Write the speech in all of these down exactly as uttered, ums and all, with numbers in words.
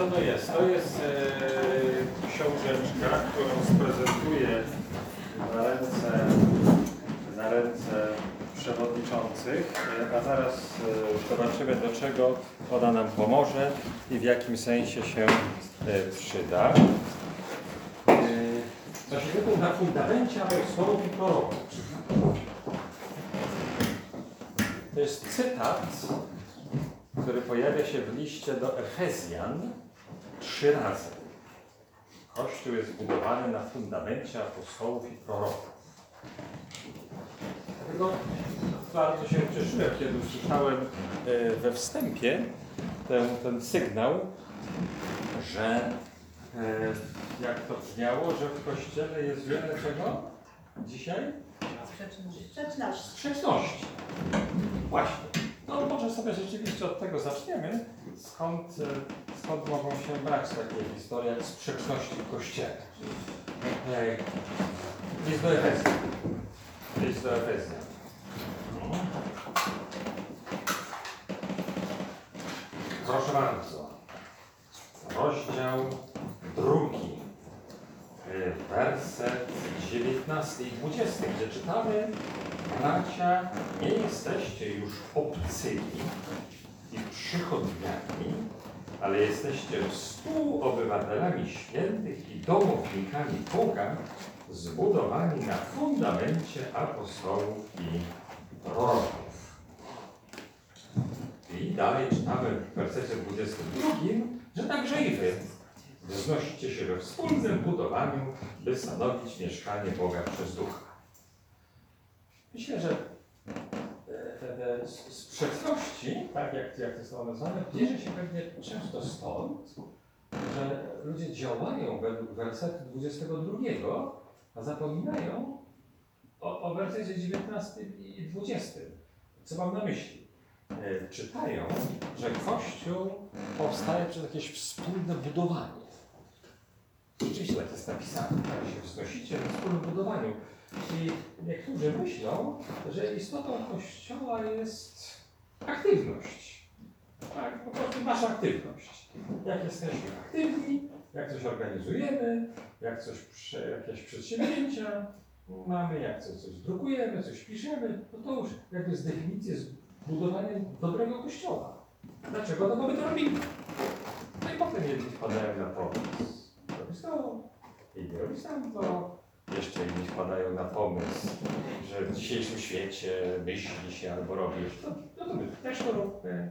co to jest? To jest e, książeczka, którą sprezentuję na ręce, na ręce przewodniczących, a zaraz e, zobaczymy, do czego ona nam pomoże i w jakim sensie się e, przyda. E, Zaświetł na fundamencie apostołów i proroków. To jest cytat, który pojawia się w liście do Efezjan trzy razy. Kościół jest zbudowany na fundamencie apostołów i proroków. Dlatego bardzo się cieszyłem, kiedy usłyszałem we wstępie ten, ten sygnał, że jak to brzmiało, że w Kościele jest wiele czego dzisiaj? Sprzeczności. Sprzeczności. Właśnie. No może sobie rzeczywiście od tego zaczniemy, skąd, skąd mogą się brać takie historie jak sprzeczności w Kościele. List do Efezjan. List do Efezjan. Proszę bardzo. Rozdział drugi. Werset dziewiętnasty i dwudziesty, gdzie czytamy: bracia, nie jesteście już obcymi i przychodniami, ale jesteście współobywatelami świętych i domownikami Boga, zbudowani na fundamencie apostołów i proroków. I dalej czytamy w wersecie dwudziestym drugim, że także i wy wznosicie się we wspólnym budowaniu, by stanowić mieszkanie Boga przez Ducha. Myślę, że te, te sprzeczności, tak jak, jak to są nazwane, bierze się pewnie często stąd, że ludzie działają według wersetu dwudziestego drugiego, a zapominają o, o wersecie dziewiętnastym i dwudziestym. Co mam na myśli? E, czytają, że Kościół powstaje przez jakieś wspólne budowanie. Rzeczywiście tak jest napisane, tak się wznosicie we wspólnym budowaniu. I niektórzy myślą, że istotą Kościoła jest aktywność. Tak, po prostu nasza aktywność. Jak jesteśmy aktywni, jak coś organizujemy, jak coś, jakieś przedsięwzięcia mamy, jak coś, coś drukujemy, coś piszemy, no to już jakby z definicji jest budowanie dobrego Kościoła. Dlaczego? No bo my to robimy. No i potem jedni wpadają na pomysł. Robisz to, inni robisz tamto. Jeszcze inni wpadają na pomysł, że w dzisiejszym świecie myśli się albo robi już to, no to my też to róbmy.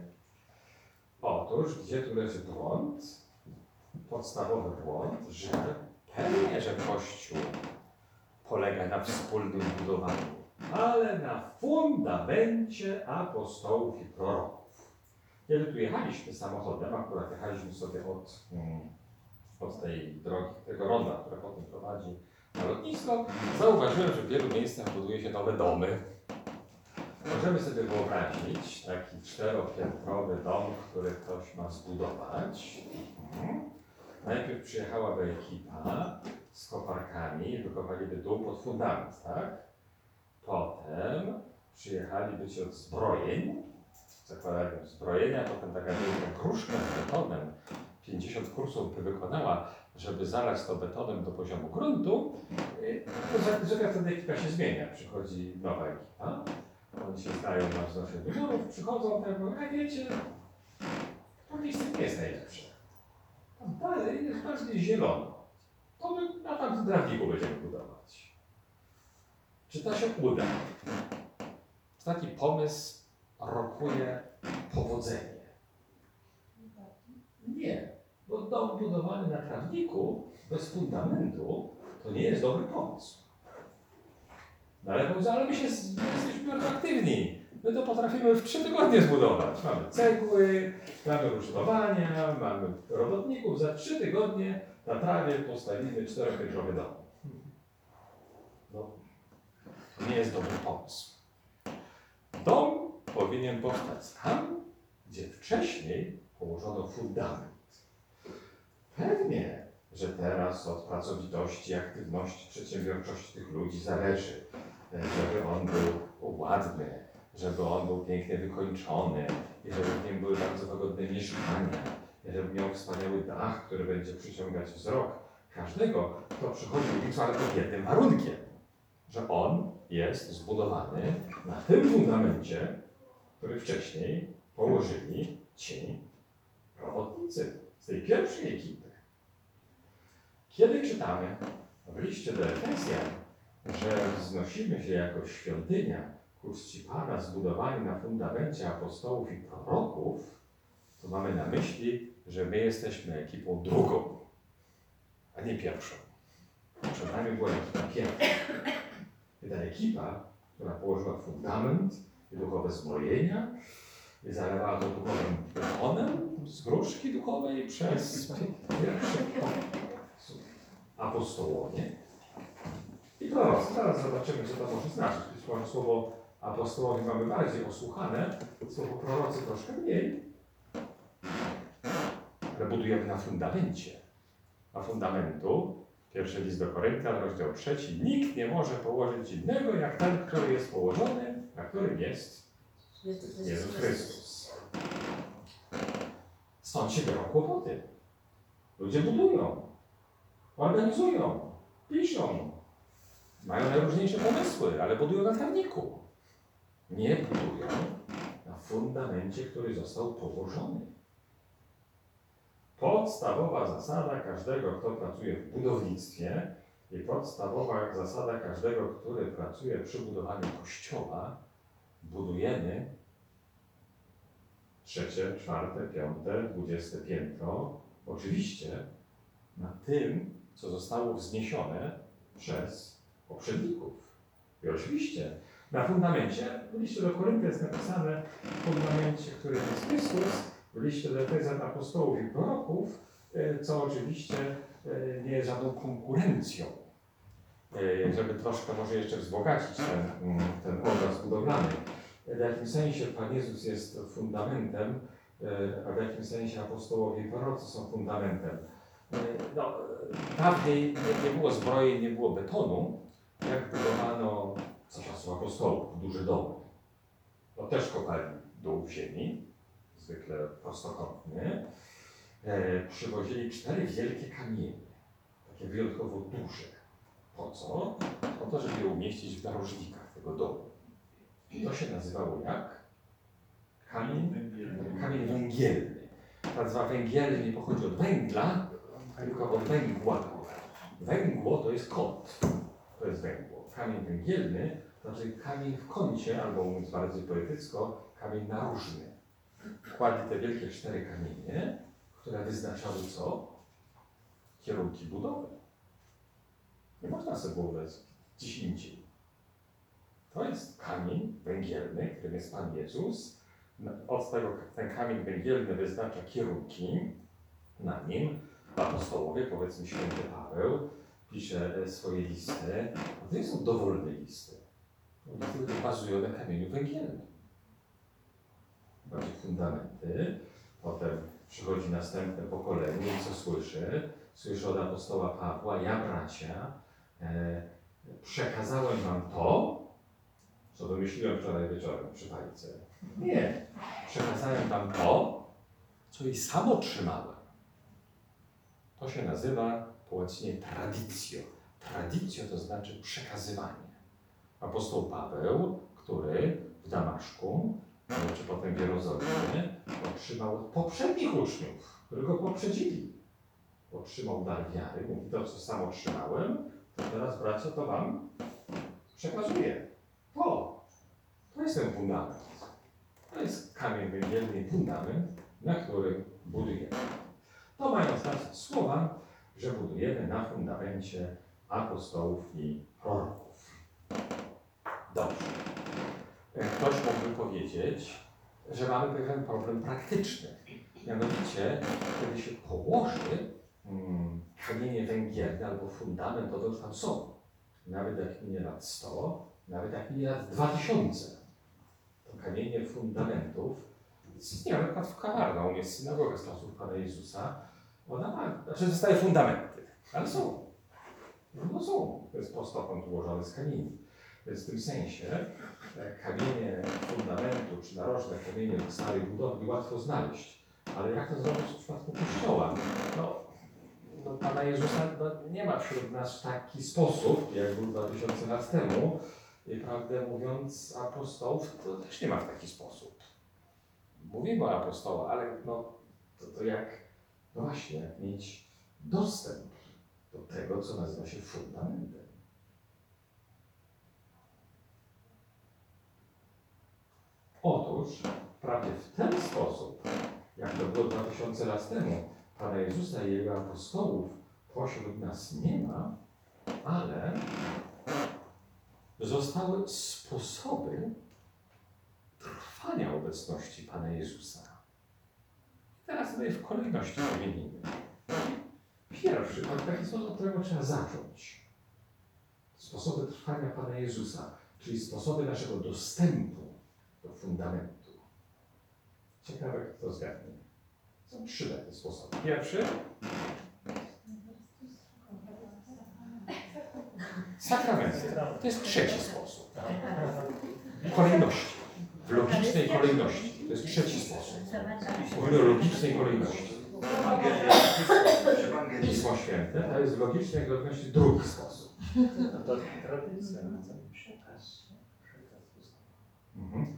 Otóż, gdzie tu leży błąd? Podstawowy błąd, że pewnie, że Kościół polega na wspólnym budowaniu, ale na fundamencie apostołów i proroków. Kiedy tu jechaliśmy samochodem, akurat jechaliśmy sobie od, od tej drogi, tego ronda, która potem prowadzi na lotnisko, zauważyłem, że w wielu miejscach buduje się nowe domy. Możemy sobie wyobrazić taki czteropiętrowy dom, który ktoś ma zbudować. Mhm. Najpierw przyjechałaby ekipa z koparkami, wykopaliby dół pod fundament, tak? Potem przyjechaliby ci od zbrojeń, zakładaliby zbrojenia, potem taka wielka kruszka z betonem, pięćdziesiąt kursów by wykonała, żeby zalać to betonem do poziomu gruntu, to zwykle wtedy ekipa się zmienia. Przychodzi nowa ekipa, oni się znają na wznoszeniu murów, przychodzą tak, mówią, a wiecie, to miejsce nie jest najlepsze. Tam dalej jest bardziej zielono. To my na tamtym trawniku będziemy budować. Czy to się uda? Taki pomysł rokuje powodzenie. Nie. Bo dom budowany na trawniku, bez fundamentu, to nie jest dobry pomysł. No ale, ale my, się, my jesteśmy bardzo aktywni. My to potrafimy w trzy tygodnie zbudować. Mamy cegły, mamy rusztowania, mamy robotników. Za trzy tygodnie na trawie postawimy czteropiętrowy dom. No, to nie jest dobry pomysł. Dom powinien powstać tam, gdzie wcześniej położono fundament. Pewnie, że teraz od pracowitości, aktywności, przedsiębiorczości tych ludzi zależy, żeby on był ładny, żeby on był pięknie wykończony i żeby w nim były bardzo wygodne mieszkania żeby miał wspaniały dach, który będzie przyciągać wzrok każdego, kto przychodzi do Wigwam, ale pod jednym warunkiem, że on jest zbudowany na tym fundamencie, który wcześniej położyli ci robotnicy z tej pierwszej ekipy. Kiedy czytamy w liście do Efezjan, że wznosimy się jako świątynia ku czci Pana zbudowani na fundamencie apostołów i proroków, to mamy na myśli, że my jesteśmy ekipą drugą, a nie pierwszą. Przed nami była ekipa pierwsza. I ta ekipa, która położyła fundament i duchowe zbrojenia, i zalewała to duchowym betonem z gruszki duchowej przez pierwsze apostołowie i prorocy. Zaraz zobaczymy, co to może znaczyć. Być może słowo apostołowie mamy bardziej osłuchane, słowo prorocy troszkę mniej, ale budujemy na fundamencie. A fundamentu, pierwszy list do Koryntian, rozdział trzeci, nikt nie może położyć innego, jak ten, który jest położony, na którym jest Jezus Chrystus. Stąd się biorą kłopoty. Ludzie budują, organizują, piszą, mają najróżniejsze pomysły, ale budują na trawniku. Nie budują na fundamencie, który został położony. Podstawowa zasada każdego, kto pracuje w budownictwie i podstawowa zasada każdego, który pracuje przy budowaniu kościoła, budujemy trzecie, czwarte, piąte, dwudzieste piętro, oczywiście na tym, co zostało wzniesione przez poprzedników. I oczywiście na fundamencie, w liście do Koryntian jest napisane, w fundamencie, którym jest Chrystus, w liście do Efezjan apostołów i proroków, co oczywiście nie jest żadną konkurencją. Żeby troszkę może jeszcze wzbogacić ten, ten obraz budowlany. W jakim sensie Pan Jezus jest fundamentem, a w jakim sensie apostołowie i prorocy są fundamentem. No, dawniej nie, nie było zbroi, nie było betonu, jak budowano za czasów apostołów duże domy. No też kopali dół w ziemi, zwykle prostokątny. E, przywozili cztery wielkie kamienie, takie wyjątkowo duże. Po co? Po to, żeby je umieścić w narożnikach tego domu. To się nazywało jak? Kamień, kamień węgielny. Nazwa węgielny nie pochodzi od węgla, tylko od węgła. Węgło to jest kąt. To jest węgło. Kamień węgielny to znaczy kamień w kącie, albo mówiąc bardziej poetycko, kamień narożny. Kładli te wielkie cztery kamienie, które wyznaczały co? Kierunki budowy. Nie można sobie wyobrazić gdzieś indziej. To jest kamień węgielny, którym jest Pan Jezus. Od tego ten kamień węgielny wyznacza kierunki. Na nim apostołowie, powiedzmy święty Paweł, pisze swoje listy. A to nie są dowolne listy. Listy bazują na kamieniu węgielnym. Bardziej fundamenty. Potem przychodzi następne pokolenie i co słyszy? Słyszy od apostoła Pawła: ja bracia, e, przekazałem wam to, co wymyśliłem wczoraj wieczorem przy fajce. Nie. Przekazałem wam to, co i sam otrzymałem. To się nazywa połączenie tradicjo. Tradicjo to znaczy przekazywanie. Apostoł Paweł, który w Damaszku, czy potem w Jerozolimie, otrzymał od poprzednich uczniów, których go poprzedzili. Otrzymał dar wiary. Mówi: to, co sam otrzymałem, to teraz, bracia, to wam przekazuję. To, to jest ten fundament. To jest kamień węgielny, fundament, na którym budujemy. To mają znaczyć słowa, że budujemy na fundamencie apostołów i proroków. Dobrze. Ktoś mógłby powiedzieć, że mamy pewien problem praktyczny. Mianowicie, kiedy się położy hmm, kamienie węgielne albo fundament, to to już tam są. Nawet jak minie lat sto, nawet jak minie lat dwa tysiące. To kamienie fundamentów istnieje na przykład w Kafarnaum, jest synagoga z czasów Pana Jezusa. Ona ma, znaczy zostaje fundamenty, ale są. No są. To jest prostokąt ułożony z kamieni. Więc w tym sensie kamienie fundamentu czy narożne kamienie starej budowli łatwo znaleźć. Ale jak to zrobić w przypadku Kościoła? No, no Pana Jezusa no, nie ma wśród nas w taki sposób, jak był dwa tysiące lat temu. I prawdę mówiąc, apostołów to też nie ma w taki sposób. Mówimy o apostołach, ale no, to, to jak, no właśnie, jak mieć dostęp do tego, co nazywa się fundamentem. Otóż, prawie w ten sposób, jak to było dwa tysiące lat temu, Pana Jezusa i Jego apostołów pośród nas nie ma, ale zostały sposoby trwania obecności Pana Jezusa. Teraz my w kolejności wymienimy. Pierwszy, to w taki sposób, od którego trzeba zacząć. Sposoby trwania Pana Jezusa, czyli sposoby naszego dostępu do fundamentu. Ciekawe, kto zgadnie. Są trzy takie sposoby. Pierwszy. Sakramenty. To jest trzeci sposób. Kolejności. W logicznej kolejności. To jest trzeci sposób. Mówimy o logicznej kolejności. Pismo Święte to jest w logicznej kolejności drugi sposób. To tradycja. Mhm.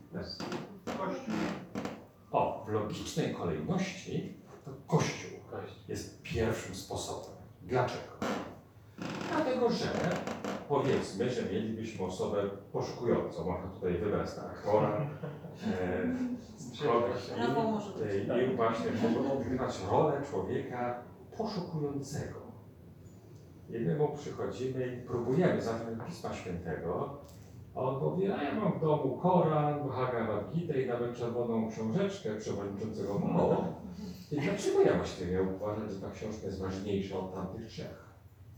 O, w logicznej kolejności to Kościół jest pierwszym sposobem. Dlaczego? Dlatego, że powiedzmy, że mielibyśmy osobę poszukującą, można tutaj wybrać na aktora, e, kogoś i, i właśnie mogą odgrywać rolę człowieka poszukującego. I my mu przychodzimy i próbujemy zacząć Pisma Świętego, a on powie, a ja mam w domu Koran, Bhagavad Gita i nawet czerwoną książeczkę przewodniczącego Mao. I dlaczego ja właściwie miał uważać, że ta książka jest ważniejsza od tamtych trzech?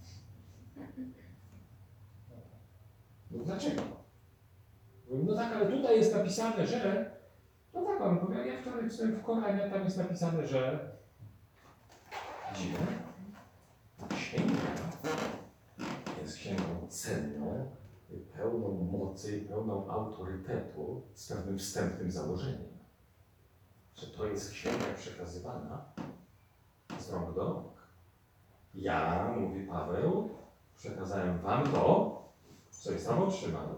No dlaczego? No tak, ale tutaj jest napisane, że... No tak, on powie, ja wczoraj czytałem w Koranie, tam jest napisane, że... Dziwne. Księga jest księgą cenną, pełną mocy i pełną autorytetu z pewnym wstępnym założeniem. Że to jest księga przekazywana z rąk do rąk. Ja, mówi Paweł, przekazałem wam to, co i sam otrzymał.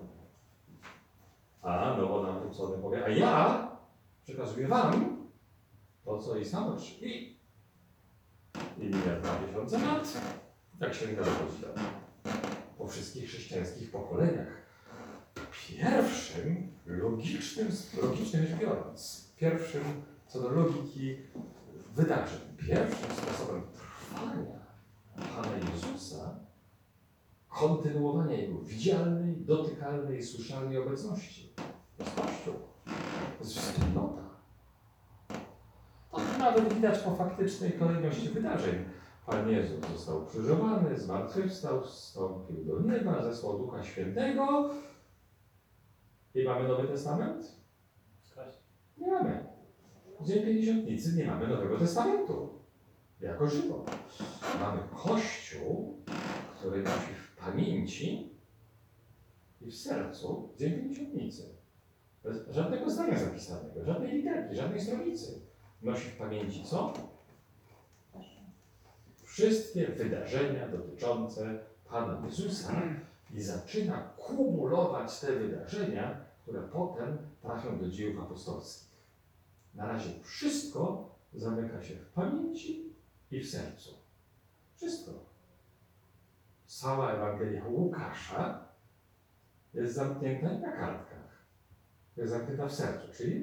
A nowo nawrócony powie, a ja przekazuję wam to, co i sam otrzymał. I, i mija dwa tysiące lat, tak księga dochodzi do po wszystkich chrześcijańskich pokoleniach. Pierwszym, logicznym, logicznie rzecz biorąc, pierwszym co do logiki wydarzeń, pierwszym sposobem trwania Pana Jezusa, kontynuowania Jego widzialnej, dotykalnej, słyszalnej obecności. To jest Kościół. To jest wspólnota. To nawet widać po faktycznej kolejności wydarzeń. Pan Jezus został ukrzyżowany, zmartwychwstał, wstąpił do nieba, zesłał Ducha Świętego. I mamy Nowy Testament? Nie mamy. W Dzień Pięćdziesiątnicy nie mamy Nowego Testamentu. Jako żywo. Mamy Kościół, który nosi w pamięci i w sercu Dzień Pięćdziesiątnicy. Bez żadnego zdania zapisanego, żadnej literki, żadnej stronicy. Nosi w pamięci co? Wszystkie wydarzenia dotyczące Pana Jezusa i zaczyna kumulować te wydarzenia, które potem trafią do dziejów apostolskich. Na razie wszystko zamyka się w pamięci i w sercu. Wszystko. Cała Ewangelia Łukasza jest zamknięta nie na kartkach. Jest zamknięta w sercu, czyli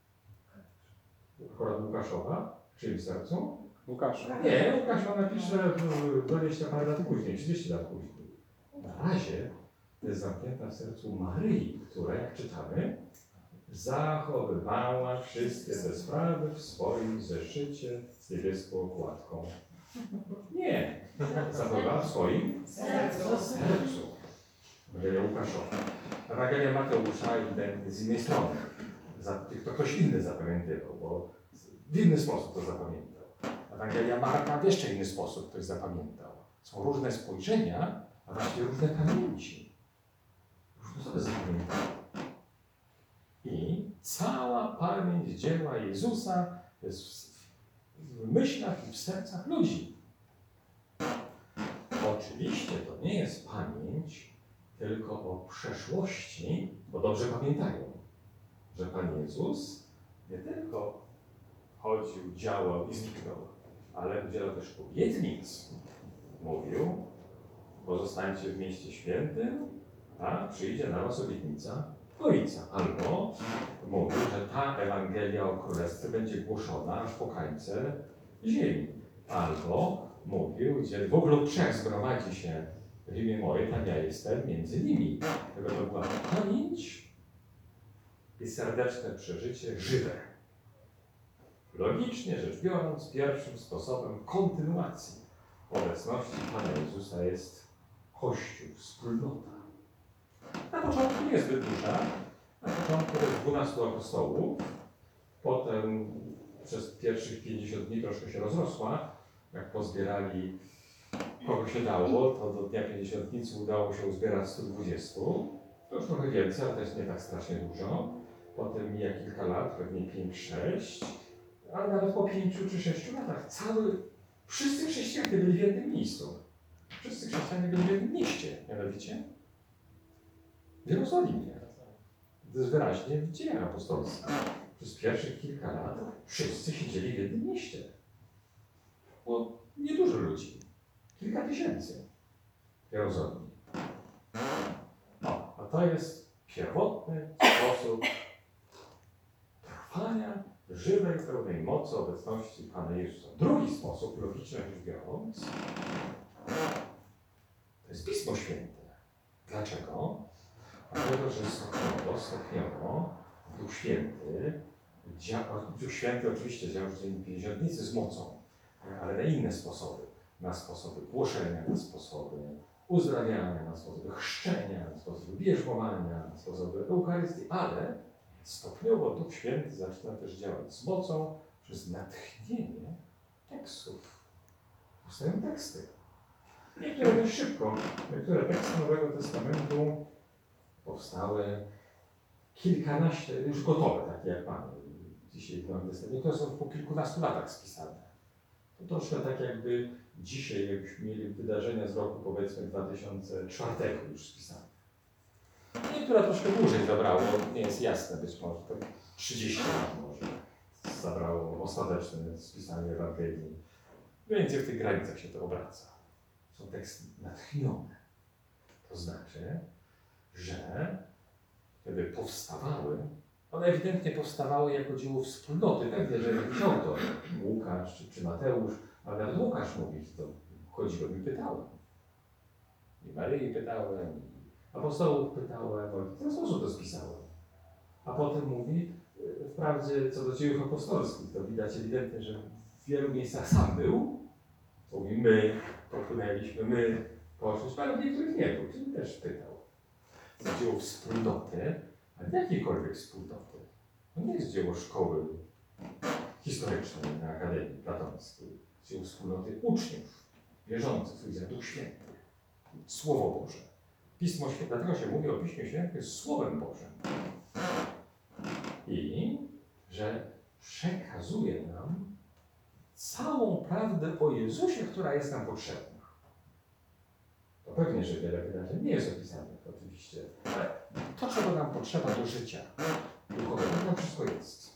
akurat Łukaszowa, czyli w sercu. Łukasz. Nie, Łukasz ma napisze dwadzieścia parę lat później, trzydzieści lat później. Na razie jest zamknięta w sercu Maryi, która, jak czytamy, zachowywała wszystkie te sprawy w swoim zeszycie z niebieską okładką. Nie, zachowywała w swoim Sercu. sercu. Ewangelia Łukaszowa. Ewangelia Mateusza ewidentnie z innej strony. To ktoś inny zapamiętywał, bo w inny sposób to zapamiętał. Ewangelia Marka w jeszcze inny sposób ktoś zapamiętał. Są różne spojrzenia, a właściwie różne pamięci. Różne sobie zapamiętały. I cała pamięć dzieła Jezusa jest w myślach i w sercach ludzi. Oczywiście to nie jest pamięć tylko o przeszłości, bo dobrze pamiętają, że Pan Jezus nie tylko chodził, działał i zniknął, ale udzielał też obietnic. Mówił, pozostańcie w mieście świętym, a przyjdzie na was obietnica Ojca. Albo mówił, że ta Ewangelia o Królestwie będzie głoszona aż po krańce ziemi. Albo mówił, gdzie dwóch lub trzech zgromadzi się w imię moje, tam ja jestem między nimi. Tego to była pamięć i serdeczne przeżycie żywe. Logicznie rzecz biorąc, pierwszym sposobem kontynuacji obecności Pana Jezusa jest Kościół, wspólnota. Na początku niezbyt duża, na początku to jest dwunastu apostołów, potem przez pierwszych pięćdziesiąt dni troszkę się rozrosła, jak pozbierali kogo się dało, to do dnia pięćdziesiątnicy udało się uzbierać stu dwudziestu, to już trochę więcej, ale to jest nie tak strasznie dużo. Potem mija kilka lat, pewnie pięć sześć, ale nawet po pięciu czy sześciu latach cały, wszyscy chrześcijanie byli w jednym miejscu. Wszyscy chrześcijanie byli w jednym mieście, mianowicie w Jerozolimie. To jest wyraźnie w dziejach apostolskich. Przez pierwszych kilka lat wszyscy siedzieli w jednym mieście. Było niedużo ludzi. Kilka tysięcy w Jerozolimie. No, a to jest pierwotny sposób trwania żywej, pełnej mocy obecności Pana Jezusa. Drugi sposób, logicznie rzecz biorąc, to jest Pismo Święte. Dlaczego? Dlatego, że stopniowo, stopniowo Duch Święty, działa, Duch Święty oczywiście działa w Dzień Pięćdziesiątnicy z mocą, ale na inne sposoby. Na sposoby głoszenia, na sposoby uzdrawiania, na sposoby chrzczenia, na sposoby bierzmowania, na sposoby Eucharystii, ale stopniowo Duch Święty zaczyna też działać z mocą przez natchnienie tekstów. Powstają teksty. Niektóre dość szybko. Niektóre teksty Nowego Testamentu powstały kilkanaście, już gotowe, takie jak Pan dzisiaj w Nowym Testamencie. Niektóre są po kilkunastu latach spisane. To troszkę tak jakby dzisiaj, jakbyśmy mieli wydarzenia z roku powiedzmy dwa tysiące czwartego już spisane. Niektóre troszkę dłużej zabrało, nie jest jasne, być może to trzydzieści lat może zabrało ostateczne spisanie Ewangelii. Mniej więcej w tych granicach się to obraca. Są teksty natchnione. To znaczy, że kiedy powstawały, one ewidentnie powstawały jako dzieło wspólnoty. Pewnie, że jakiś autor, Łukasz czy, czy Mateusz, ale nawet Łukasz mówi, że to chodziłem i pytałem. I Maryi pytałem, i apostołów pytałem, w ten sposób to spisałem. A potem mówi, wprawdzie co do dziejów apostolskich, to widać ewidentnie, że w wielu miejscach sam był. Mówi, my popłynęliśmy, my poszliśmy, ale w niektórych nie był, czyli też pytał. To dzieło wspólnoty, ale jakiejkolwiek wspólnoty. To nie jest dzieło szkoły historycznej na Akademii Platońskiej. Dzieło wspólnoty uczniów, wierzących w Duch Święty. Słowo Boże. Pismo Święte, dlatego się mówi o Piśmie Świętym, jest Słowem Bożym. I że przekazuje nam całą prawdę o Jezusie, która jest nam potrzebna. To pewnie, że wiele wydarzeń nie jest opisanych oczywiście, ale to, czego nam potrzeba do życia duchowego, tam wszystko jest.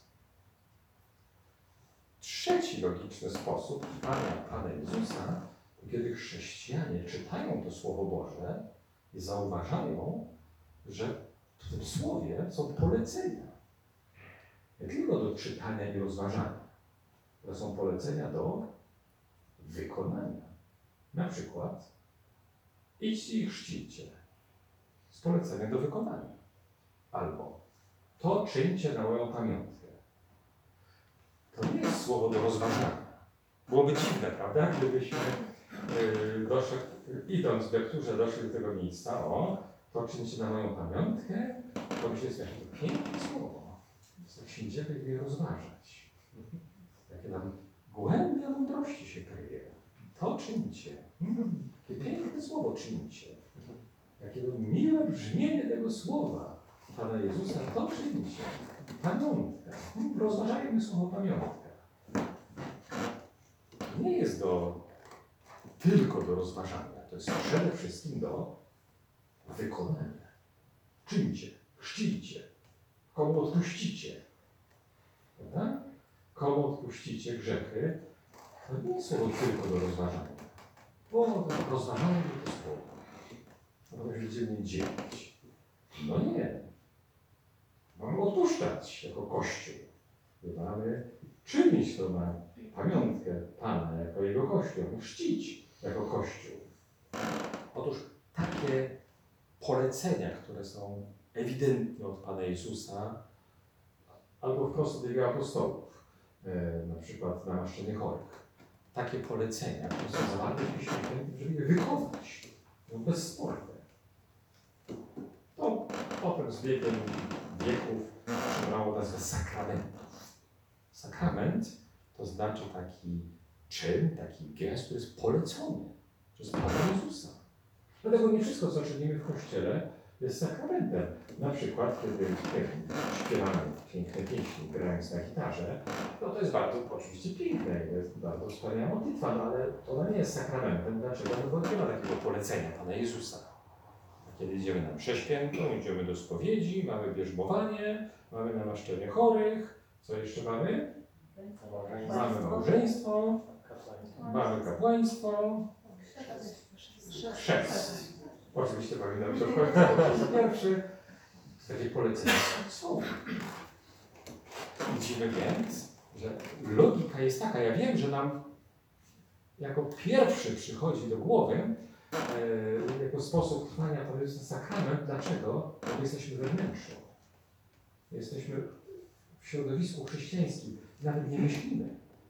Trzeci logiczny sposób trwania Pana Jezusa, to kiedy chrześcijanie czytają to Słowo Boże i zauważają, że w tym Słowie są polecenia. Nie tylko do czytania i rozważania. To są polecenia do wykonania. Na przykład idźcie i chrzcijcie. Z polecenia do wykonania. Albo to czyńcie na moją pamiątkę. To nie jest słowo do rozważania. Byłoby dziwne, prawda? Gdybyśmy yy, doszli, idąc w lekturze, doszli do tego miejsca, o, to czyńcie na moją pamiątkę, to myślę, że to piękne słowo. Siędziemy je rozważać. Jakie tam głębia mądrości się kryje. To czyńcie. Mm, jakie piękne słowo czyńcie. Jakie miłe brzmienie tego słowa Pana Jezusa, to czyńcie. Pamiątkę. Mm, rozważajmy słowo pamiątka. nie jest do, tylko do rozważania. To jest przede wszystkim do wykonania. Czyńcie, chrzcijcie, komu odpuścicie. Prawda? Komu odpuścicie grzechy, to nie są tylko do rozważania. Bo rozważanie to słowo. No to będziemy dzielić. No nie. Mamy odpuszczać jako Kościół. Mamy czynić to na pamiątkę Pana jako Jego Kościół, chrzcić jako Kościół. Otóż takie polecenia, które są ewidentnie od Pana Jezusa, albo wprost od Jego apostołów, e, na przykład namaszczenie chorych. Takie polecenia, które są zawarte w Piśmie Świętym, żeby je wykonać. No bezsporne. To potem z biegiem wieków przybrało nazwę sakramentów. Sakrament to znaczy taki czyn, taki gest, który jest polecony przez Pana Jezusa. Dlatego nie wszystko, co czynimy w Kościele, jest sakramentem. Na przykład, kiedy śpiewamy piękne pieśni, grając na gitarze, no to jest bardzo oczywiście piękne, jest bardzo wspaniała modlitwa, no ale ona nie jest sakramentem. Dlaczego? No bo nie ma takiego polecenia Pana Jezusa. Kiedy idziemy na mszę świętą, idziemy do spowiedzi, mamy bierzmowanie, mamy namaszczenie chorych, co jeszcze mamy? Mamy małżeństwo, mamy kapłaństwo, chrzest. Oczywiście pamiętam, że to pierwszy. Takie polecenia są. Widzimy więc, że logika jest taka. Ja wiem, że nam jako pierwszy przychodzi do głowy e, jako sposób trwania to jest sakrament. Dlaczego? Bo jesteśmy wewnętrzni. Jesteśmy w środowisku chrześcijańskim. Nawet nie myślimy,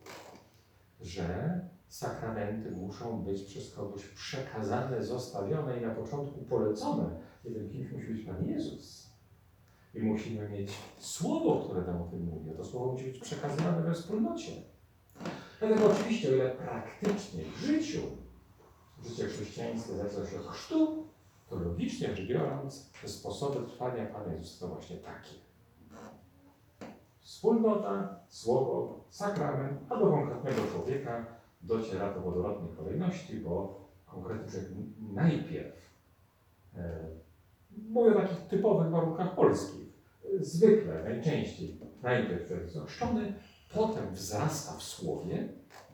że sakramenty muszą być przez kogoś przekazane, zostawione i na początku polecone. I tym kimś musi być Pan Jezus. I musimy mieć słowo, które nam o tym mówi. A to słowo musi być przekazywane we wspólnocie. Dlatego oczywiście, o ile praktycznie w życiu, życie chrześcijańskie zaczyna się od chrztu, to logicznie rzecz biorąc, te sposoby trwania Pana Jezusa to właśnie takie. Wspólnota, słowo, sakrament, a do konkretnego człowieka dociera to w odwrotnej kolejności, bo konkretny człowiek najpierw, e, mówię o takich typowych warunkach polskich, zwykle, najczęściej, najpierw człowiek jest ochrzczony, potem wzrasta w słowie,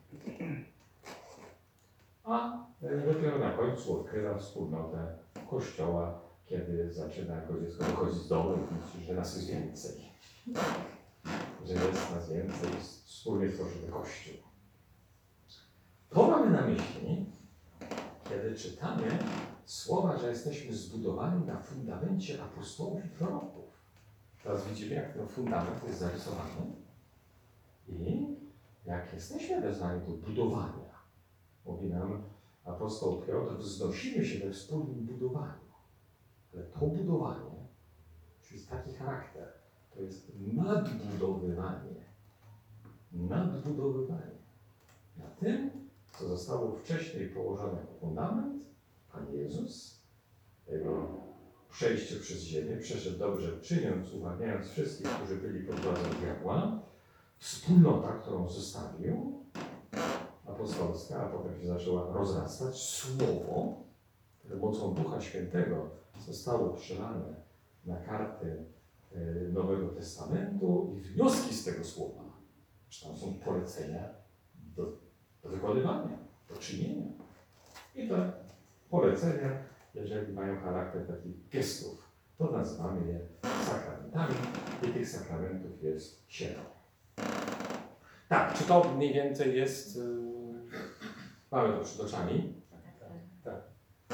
a dopiero na końcu odkrywa wspólnotę Kościoła, kiedy zaczyna jako dziecko wychodzić z domu i myśli, że nas jest więcej. Że jest nas więcej, wspólnie tworzymy Kościół. To mamy na myśli, kiedy czytamy słowa, że jesteśmy zbudowani na fundamencie apostołów i proroków. Teraz widzimy, jak ten fundament jest zarysowany i jak jesteśmy wezwani do budowania. Mówi nam apostoł Piotr, wznosimy się we wspólnym budowaniu. Ale to budowanie, to jest taki charakter, to jest nadbudowywanie. Nadbudowywanie. Na tym, co zostało wcześniej położone jako fundament, Pan Jezus, Jego przejście przez ziemię, przeszedł dobrze czyniąc, uwalniając wszystkich, którzy byli pod władzą diabła, wspólnota, którą zostawił, apostolska, a potem się zaczęła rozrastać, słowo, które mocą Ducha Świętego zostało przelane na karty Nowego Testamentu i wnioski z tego słowa, że tam są polecenia do, do wykonywania, do czynienia. I te polecenia, jeżeli mają charakter takich gestów, to nazywamy je sakramentami i tych sakramentów jest siedem. Tak, czy to mniej więcej jest, yy, mamy to przed oczami? Tak.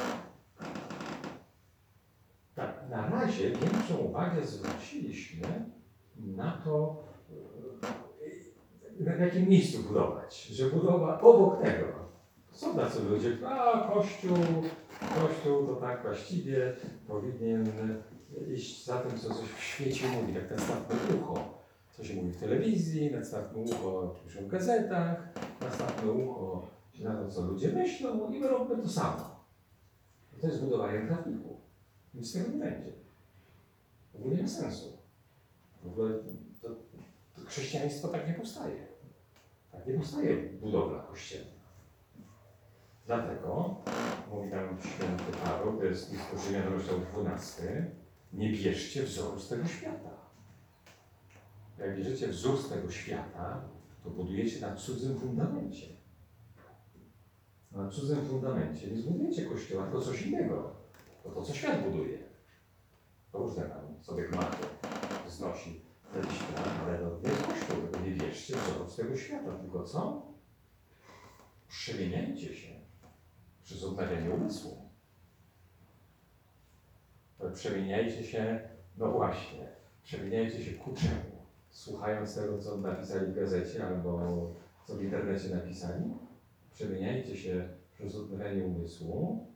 Tak, na razie większą uwagę zwróciliśmy na to, na jakim miejscu budować, że budowa obok tego. Są tacy ludzie, a Kościół, Kościół to tak właściwie powinien iść za tym, co coś w świecie mówi, jak nastawne ucho. Co się mówi w telewizji, nastawne ucho, co piszą w gazetach, nastawne ucho na to, co ludzie myślą i my robimy to samo. I to jest budowanie trafiku. Nic z tego nie będzie. W ogóle nie ma sensu. W ogóle to, to chrześcijaństwo tak nie powstaje. Tak nie powstaje budowla kościelna. Dlatego, mówi nam święty Paweł, to jest list do Rzymian, rozdział dwunasty, nie bierzcie wzoru z tego świata. Jak bierzecie wzór z tego świata, to budujecie na cudzym fundamencie. Na cudzym fundamencie nie zbudujecie kościoła, tylko coś innego. To to, co świat buduje. To różne tam sobie gmachy znosi ten świat, ale to nie jest kościół, tylko nie bierzcie wzoru z tego świata. Tylko co? Przemieniajcie się przez odnawianie umysłu. Przemieniajcie się, no właśnie, przemieniajcie się ku czemu? Słuchając tego, co napisali w gazecie albo co w internecie napisali, przemieniajcie się przez odnawianie umysłu,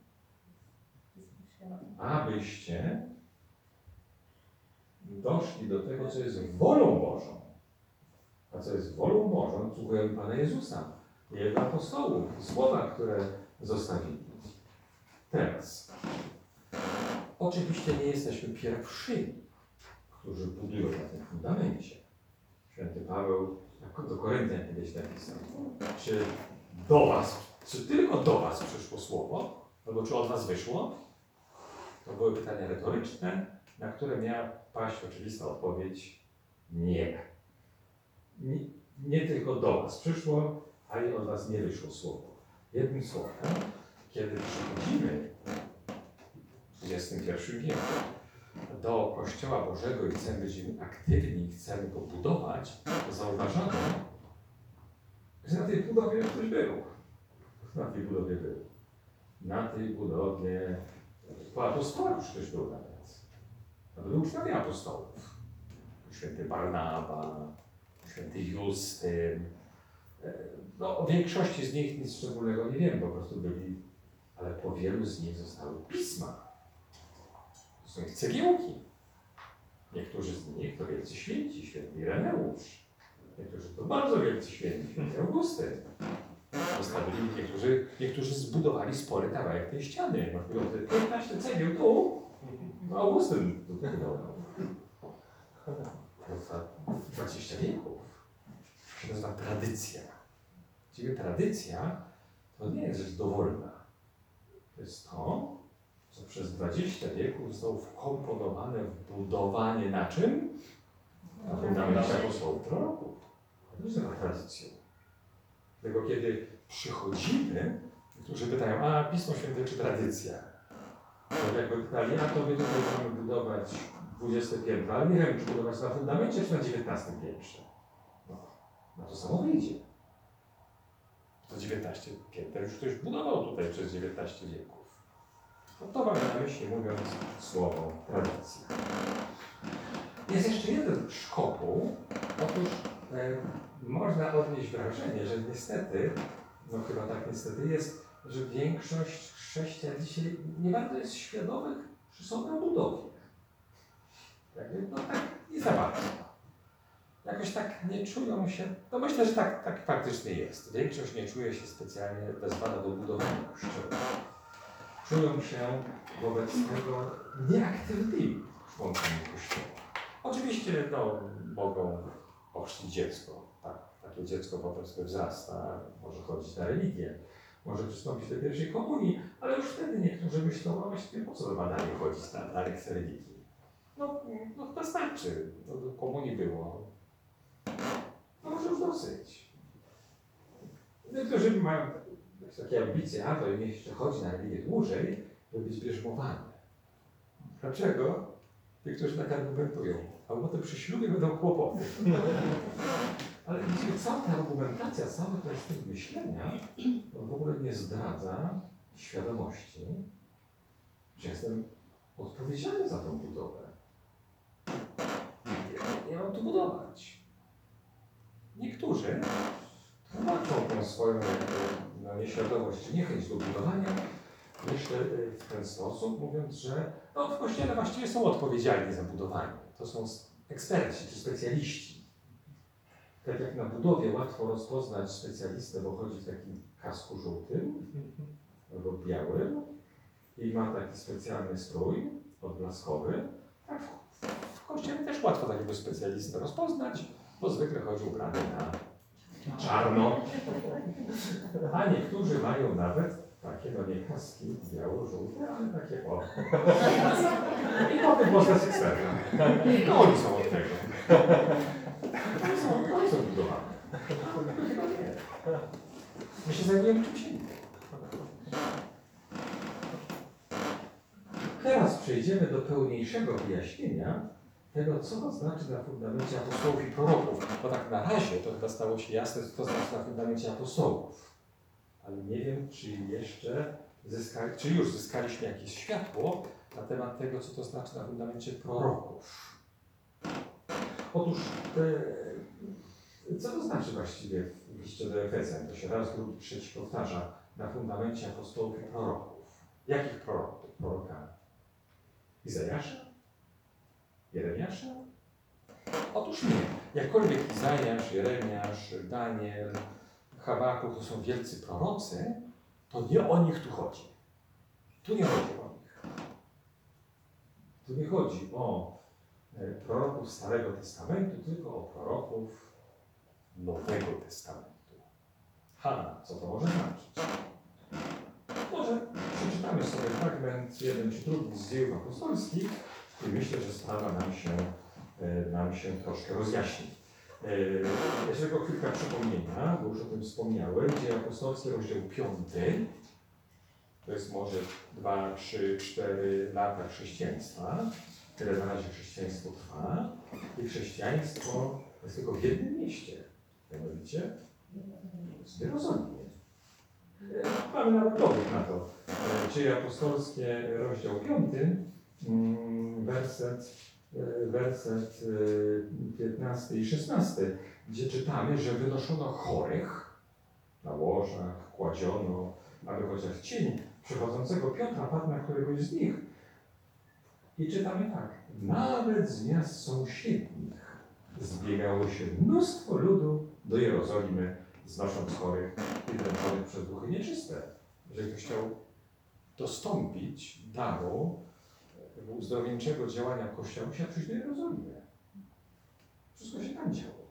abyście doszli do tego, co jest wolą Bożą. A co jest wolą Bożą, słuchujemy Pana Jezusa, Jego apostołów, słowa, które zostawili. Teraz, oczywiście nie jesteśmy pierwszymi, którzy budują na tym fundamencie. Święty Paweł do Koryntian kiedyś napisał, czy do was, czy tylko do was przyszło słowo, albo czy od was wyszło? To były pytania retoryczne, na które miała paść oczywista odpowiedź nie. Nie, nie tylko do was przyszło, ale i od was nie wyszło słowo. Jednym słowem, kiedy przychodzimy w dwudziestym pierwszym wieku do Kościoła Bożego i chcemy być aktywni, chcemy go budować, to zauważamy, że na tej budowie ktoś był. Na tej budowie był. Na tej budowie po apostołach już ktoś był nawet. To byli uczniowie apostołów. Święty Barnaba, święty Justyn. No, o większości z nich nic szczególnego nie wiem, po prostu byli, ale po wielu z nich zostały pisma. To są ich cegiełki. Niektórzy z nich to wielcy święci, święty Ireneusz. Niektórzy to bardzo wielcy święci, święty Augustyn. Zostawili, niektórzy, niektórzy zbudowali spory kawałek tej ściany. Mówią, że piętnaście cegieł tu, no Augustyn tu budował. dwadzieścia wieków. To się nazywa tradycja. Właściwie tradycja to nie jest rzecz dowolna. To jest to, co przez dwadzieścia wieków zostało wkomponowane w budowanie na czym? Na fundamencie apostołów proroków. To jest nazywa tradycją. Dlatego kiedy przychodzimy, którzy pytają, a Pismo Święte czy tradycja? To jakby pytali, a to my tutaj mamy budować dwudzieste piętro, ale nie wiem, czy budować na fundamencie, czy na dziewiętnastym piętrze. No, no to samo wyjdzie. To dziewiętnaście pięter już ktoś budował tutaj przez dziewiętnaście wieków. No to mamy na myśli, mówiąc słowo tradycja. Jest jeszcze jeden szkopuł. Otóż e, można odnieść wrażenie, że niestety, no chyba tak niestety jest, że większość chrześcijan dzisiaj nie bardzo jest świadomych, że są na budowie. Jakby, no tak nie za bardzo. Jakoś tak nie czują się, no myślę, że tak, tak faktycznie jest. Większość nie czuje się specjalnie wezwana do budowania kościoła. Czują się wobec tego nieaktywnymi członkami kościoła. Oczywiście no, mogą ochrzcić dziecko. Tak, takie dziecko potem sobie wzrasta, może chodzić na religię, może przystąpić do pierwszej komunii, ale już wtedy niektórzy myślą, a właściwie po co to ma dalej chodzić na, na lekcję religii. No, no to wystarczy, no, do komunii było. No może już dosyć. Niektórzy mają takie ambicje, a to im jeszcze chodzi na religię dłużej, by być bierzmowany. Dlaczego? Niektórzy tak argumentują, a potem przy ślubie będą kłopoty. Ale widzicie, cała ta argumentacja, cały ten styl myślenia, on w ogóle nie zdradza świadomości, że jestem odpowiedzialny za tą budowę. Ja, ja mam tu budować. Niektórzy tłumaczą tę swoją no, nieświadomość czy niechęć do budowania jeszcze w ten sposób, mówiąc, że no, w Kościele właściwie są odpowiedzialni za budowanie. To są eksperci czy specjaliści. Tak jak na budowie łatwo rozpoznać specjalistę, bo chodzi w takim kasku żółtym albo białym i ma taki specjalny strój odblaskowy, tak w, w Kościele też łatwo takiego specjalistę rozpoznać, bo zwykle chodzi ubrany na czarno, a niektórzy mają nawet takie, no nie kaski biało-żółte, ale takie o. I potem można z eksterna. No oni są od tego. Oni są, oni są budowane. Chyba nie. My się zajmujemy czymś innym. Teraz przejdziemy do pełniejszego wyjaśnienia tego, co to znaczy na fundamencie apostołów i proroków. Bo tak na razie to chyba stało się jasne, co to znaczy na fundamencie apostołów. Ale nie wiem, czy jeszcze zyskali, czy już zyskaliśmy jakieś światło na temat tego, co to znaczy na fundamencie proroków. Otóż, e, co to znaczy właściwie w liście do Efezjan? To się raz, drugi, trzeci powtarza na fundamencie apostołów i proroków. Jakich proroków? Prorokami? Izajasza? Jeremiasza? Otóż nie. Jakkolwiek Izajasz, Jeremiasz, Daniel, Habakuk to są wielcy prorocy, to nie o nich tu chodzi. Tu nie chodzi o nich. Tu nie chodzi o proroków Starego Testamentu, tylko o proroków Nowego Testamentu. Ha, co to może znaczyć? Może przeczytamy sobie fragment jeden czy drugi z Dziejów Apostolskich i myślę, że sprawa nam się, nam się troszkę rozjaśni. Jeszcze tylko chwilkę przypomnienia, bo już o tym wspomniałem. Dzieje Apostolskie, rozdział piąty. To jest może dwa, trzy, cztery lata chrześcijaństwa. Tyle na razie chrześcijaństwo trwa. I chrześcijaństwo jest tylko w jednym mieście. Mianowicie w Jerozolimie. Mamy nawet dowód na to. Dzieje Apostolskie, rozdział piąty, werset, werset piętnasty i szesnasty, gdzie czytamy, że wynoszono chorych na łożach, kładziono, aby chociaż cień przechodzącego Piotra padł na któregoś z nich. I czytamy tak. Nawet z miast sąsiednich zbiegało się mnóstwo ludu do Jerozolimy, znosząc chorych i dręczonych przez duchy nieczyste. Jeżeli ktoś chciał dostąpić daru uzdrowieńczego działania Kościoła, musiał przyjść do Jerozolimy. Wszystko się tam działo.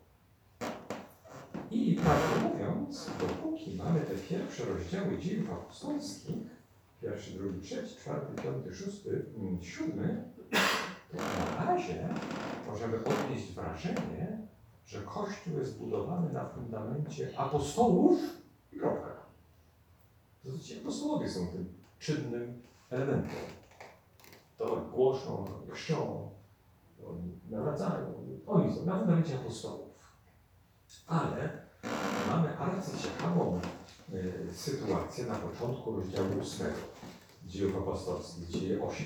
I prawdę mówiąc, dopóki mamy te pierwsze rozdziały dziejów apostolskich, pierwszy, drugi, trzeci, czwarty, piąty, szósty, siódmy, to na razie możemy odnieść wrażenie, że Kościół jest budowany na fundamencie apostołów i kropka. To ci apostołowie są tym czynnym elementem. To oni głoszą, oni chrzczą, oni nawracają. Oni są na fundamencie apostołów. Ale mamy arcyciekawą y, sytuację na początku rozdziału ósmego Dziejów Apostolskich, dzieje osiem.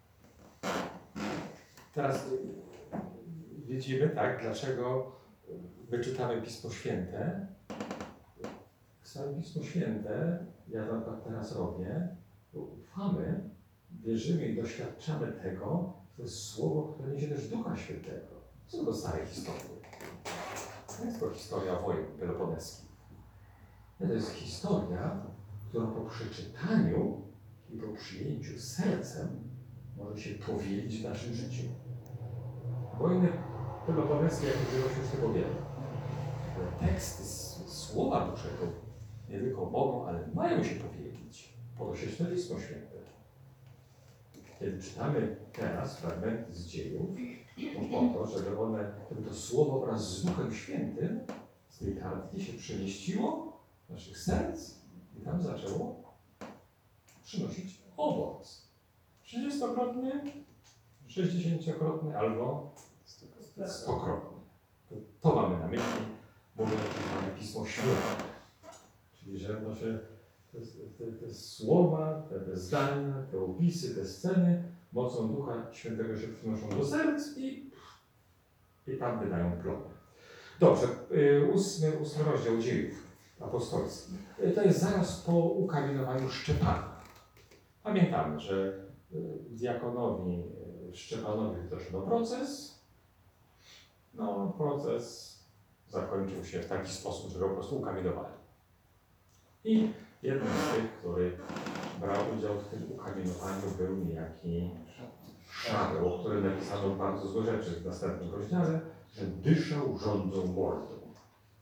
Teraz y, widzimy, tak, dlaczego my czytamy Pismo Święte. Same Pismo Święte, ja to tak teraz robię, bo ufamy, wierzymy i doświadczamy tego, to jest słowo, które niesie też Ducha Świętego. Co to stare historie? To jest to historia wojen peloponeskich. To jest historia, która po przeczytaniu i po przyjęciu sercem może się powielić w naszym życiu. Wojny peloponeskie, jak użyło się z tego wiele. Teksty, słowa Bożego nie tylko mogą, ale mają się powielić. Po to się czyta Pismo Święte. Kiedy czytamy teraz fragmenty z dziejów, to po to, żeby one, żeby to słowo wraz z Duchem Świętym z tej kartki się przemieściło w naszych serc i tam zaczęło przynosić owoc. trzydziestokrotny, sześćdziesięciokrotny albo stokrotny. To, to mamy na myśli, mówiąc, że mamy Pismo Święte. Czyli, że no się te, te, te słowa, te, te zdania, te opisy, te sceny mocą Ducha Świętego się przynoszą do serc i, i tam wydają plony. Dobrze, ósmy, ósmy rozdział dziejów apostolskich. To jest zaraz po ukamienowaniu Szczepana. Pamiętamy, że diakonowi Szczepanowi wdrożono proces. No, proces zakończył się w taki sposób, że go po prostu ukamienowali. I jednym z tych, który brał udział w tym ukamienowaniu, był niejaki Szaweł, o którym napisano bardzo złe rzeczy w następnym rozdziale, że dyszał rządzą mordą.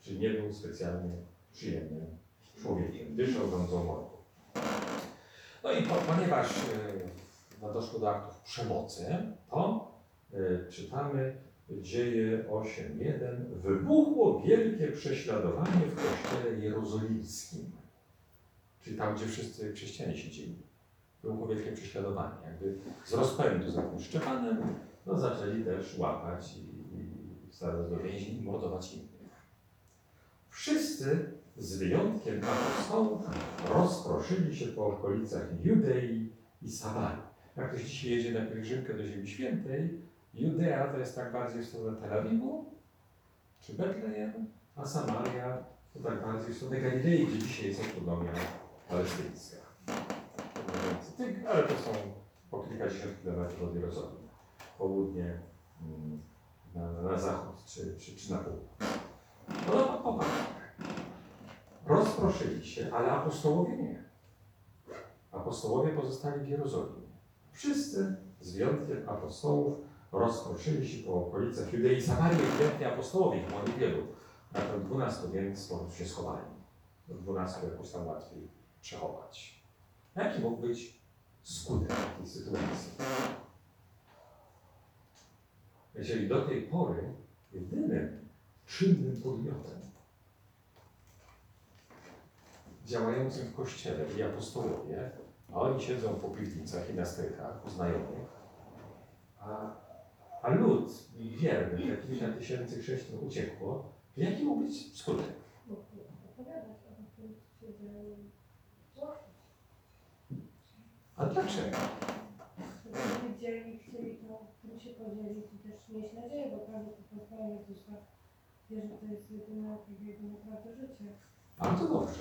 Czyli nie był specjalnie przyjemnym człowiekiem. Dyszał rządzą mordą. No i po, ponieważ e, doszło do aktów przemocy, to e, czytamy Dzieje osiem jeden. Wybuchło wielkie prześladowanie w kościele jerozolimskim. Czyli tam, gdzie wszyscy chrześcijanie siedzieli. Wybuchło wielkie prześladowanie. Jakby z rozpędu za tym Szczepanem no, zaczęli też łapać i, i wsadzać do więzień i mordować innych. Wszyscy, z wyjątkiem apostołów, rozproszyli się po okolicach Judei i Samarii. Jak ktoś dzisiaj jedzie na pielgrzymkę do Ziemi Świętej, Judea to jest tak bardziej w stronę Tel Awiwu, czy Betlejem, a Samaria to tak bardziej w stronę Galilei, gdzie dzisiaj jest autonomia palestyńska. Ale to są po kilkadziesiąt kilometrów od Jerozolimy. Południe, na, na zachód czy, czy, czy na południe. No, no popatrzmy. Rozproszyli się, ale apostołowie nie. Apostołowie pozostali w Jerozolimie. Wszyscy, z wyjątkiem apostołów, rozproszyli się po okolicach Judei i Samarii, ewidentnie apostołowie, ich było niewielu. Na ten dwunastu więc po prostu się schowali. Do dwunastu jakoś tam łatwiej przechować. Jaki mógł być skutek takiej sytuacji? Jeżeli do tej pory jedynym czynnym podmiotem działającym w kościele byli apostołowie, a oni siedzą po piwnicach i na strychach u znajomych, a, a lud wierny, te kilka tysięcy chrześcijan uciekło, jaki mógł być skutek? A dlaczego? Widzieli, chcieli to tym się podzielić i też mieć nadzieję, bo każdy po posłaniu Jezusa wie, że to jest jedyne jego naprawdę życie. Bardzo dobrze.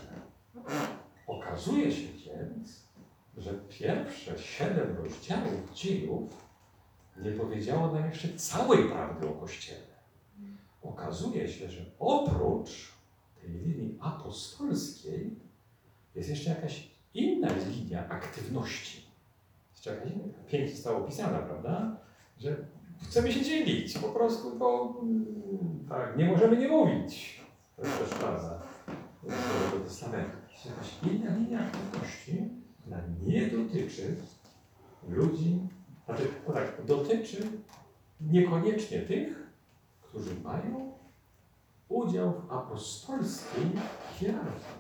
Okazuje się więc, że pierwsze siedem rozdziałów dziejów nie powiedziało nam jeszcze całej prawdy o Kościele. Okazuje się, że oprócz tej linii apostolskiej jest jeszcze jakaś inna linia aktywności. Jeszcze jakaś inna. Pięknie zostało opisana, prawda? Że chcemy się dzielić, po prostu to tak, nie możemy nie mówić. To jest też fraza Nowego Testamentu. Jest jakaś inna linia aktywności, która nie dotyczy ludzi, znaczy tak, dotyczy niekoniecznie tych, którzy mają udział w apostolskiej hierarchii.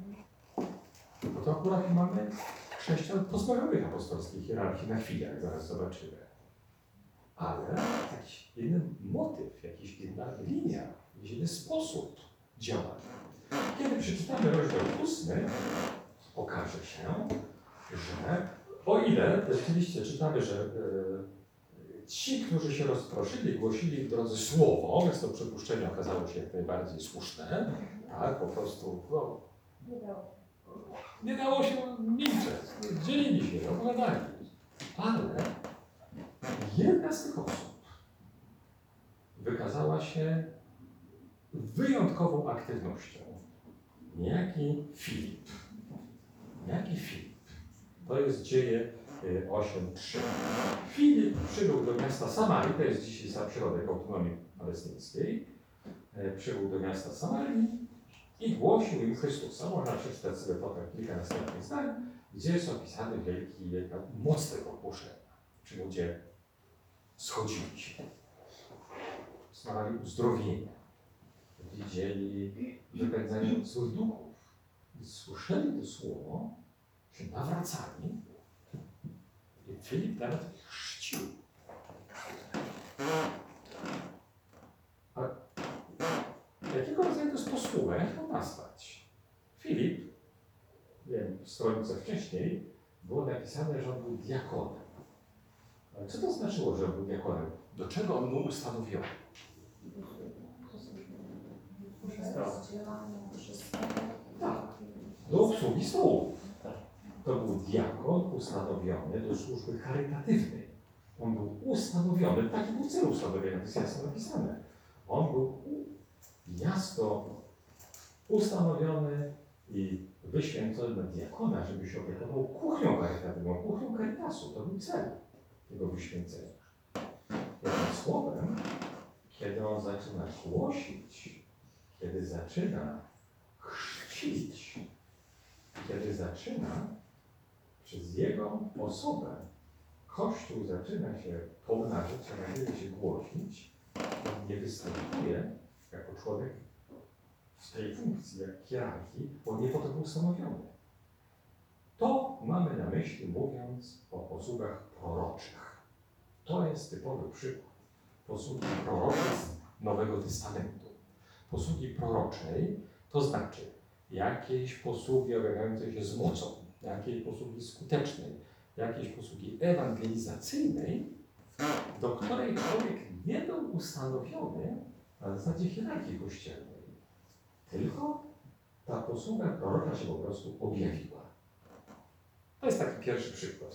Bo to akurat mamy chrześcijan pozbawionych apostolskiej hierarchii na chwilę, jak zaraz zobaczymy. Ale jakiś inny motyw, jakaś inna linia, jakiś inny sposób działania. Kiedy przeczytamy rozdział ósmy, okaże się, że o ile rzeczywiście czytamy, że e, ci, którzy się rozproszyli, głosili w drodze słowo, więc to przypuszczenie okazało się jak najbardziej słuszne, tak, po prostu no, Nie dało się. nie dało się milczeć, dzielili się, opowiadali. Ale jedna z tych osób wykazała się wyjątkową aktywnością. Niejaki Filip. Niejaki Filip. To jest Dzieje osiem trzy. Filip przybył do miasta Samarii, to jest dzisiaj sam środek autonomii palestyńskiej. Przybył do miasta Samarii i głosił im Chrystusa. Można przeczytać sobie potem kilka następnych zdań, gdzie jest opisany wielki, wielka moc tego ogłoszenia. Czyli ludzie schodzili się, znawali uzdrowienia, widzieli wypędzanie złych duchów. I słyszeli to słowo, się nawracali i Filip nawet ich chrzcił. A jakiego rodzaju to jest posługa? Jak to nazwać? Filip, wiem, w stronice wcześniej było napisane, że on był diakonem. Ale co to znaczyło, że on był diakonem? Do czego on był ustanowiony? Tak, do obsługi stołów. To był diakon ustanowiony do służby charytatywnej. On był ustanowiony, taki był cel ustanowienia, to jest jasno napisane. On był jasno ustanowiony i wyświęcony na diakona, żeby się opiekował kuchnią charytatywną, kuchnią Caritasu. To był cel tego wyświęcenia. Jednym słowem, kiedy on zaczyna głosić kiedy zaczyna chrzcić, kiedy zaczyna przez jego osobę, Kościół zaczyna się pomnażać, zaczyna się głosić, on nie występuje jako człowiek w tej funkcji, jak hierarchii, bo nie po to był ustanowiony. To mamy na myśli, mówiąc o posługach proroczych. To jest typowy przykład posługi proroczej z Nowego Testamentu. Posługi proroczej to znaczy jakiejś posługi objawiającej się z mocą, jakiejś posługi skutecznej, jakiejś posługi ewangelizacyjnej, do której człowiek nie był ustanowiony na zasadzie hierarchii kościelnej, tylko ta posługa prorocza się po prostu objawiła. To jest taki pierwszy przykład.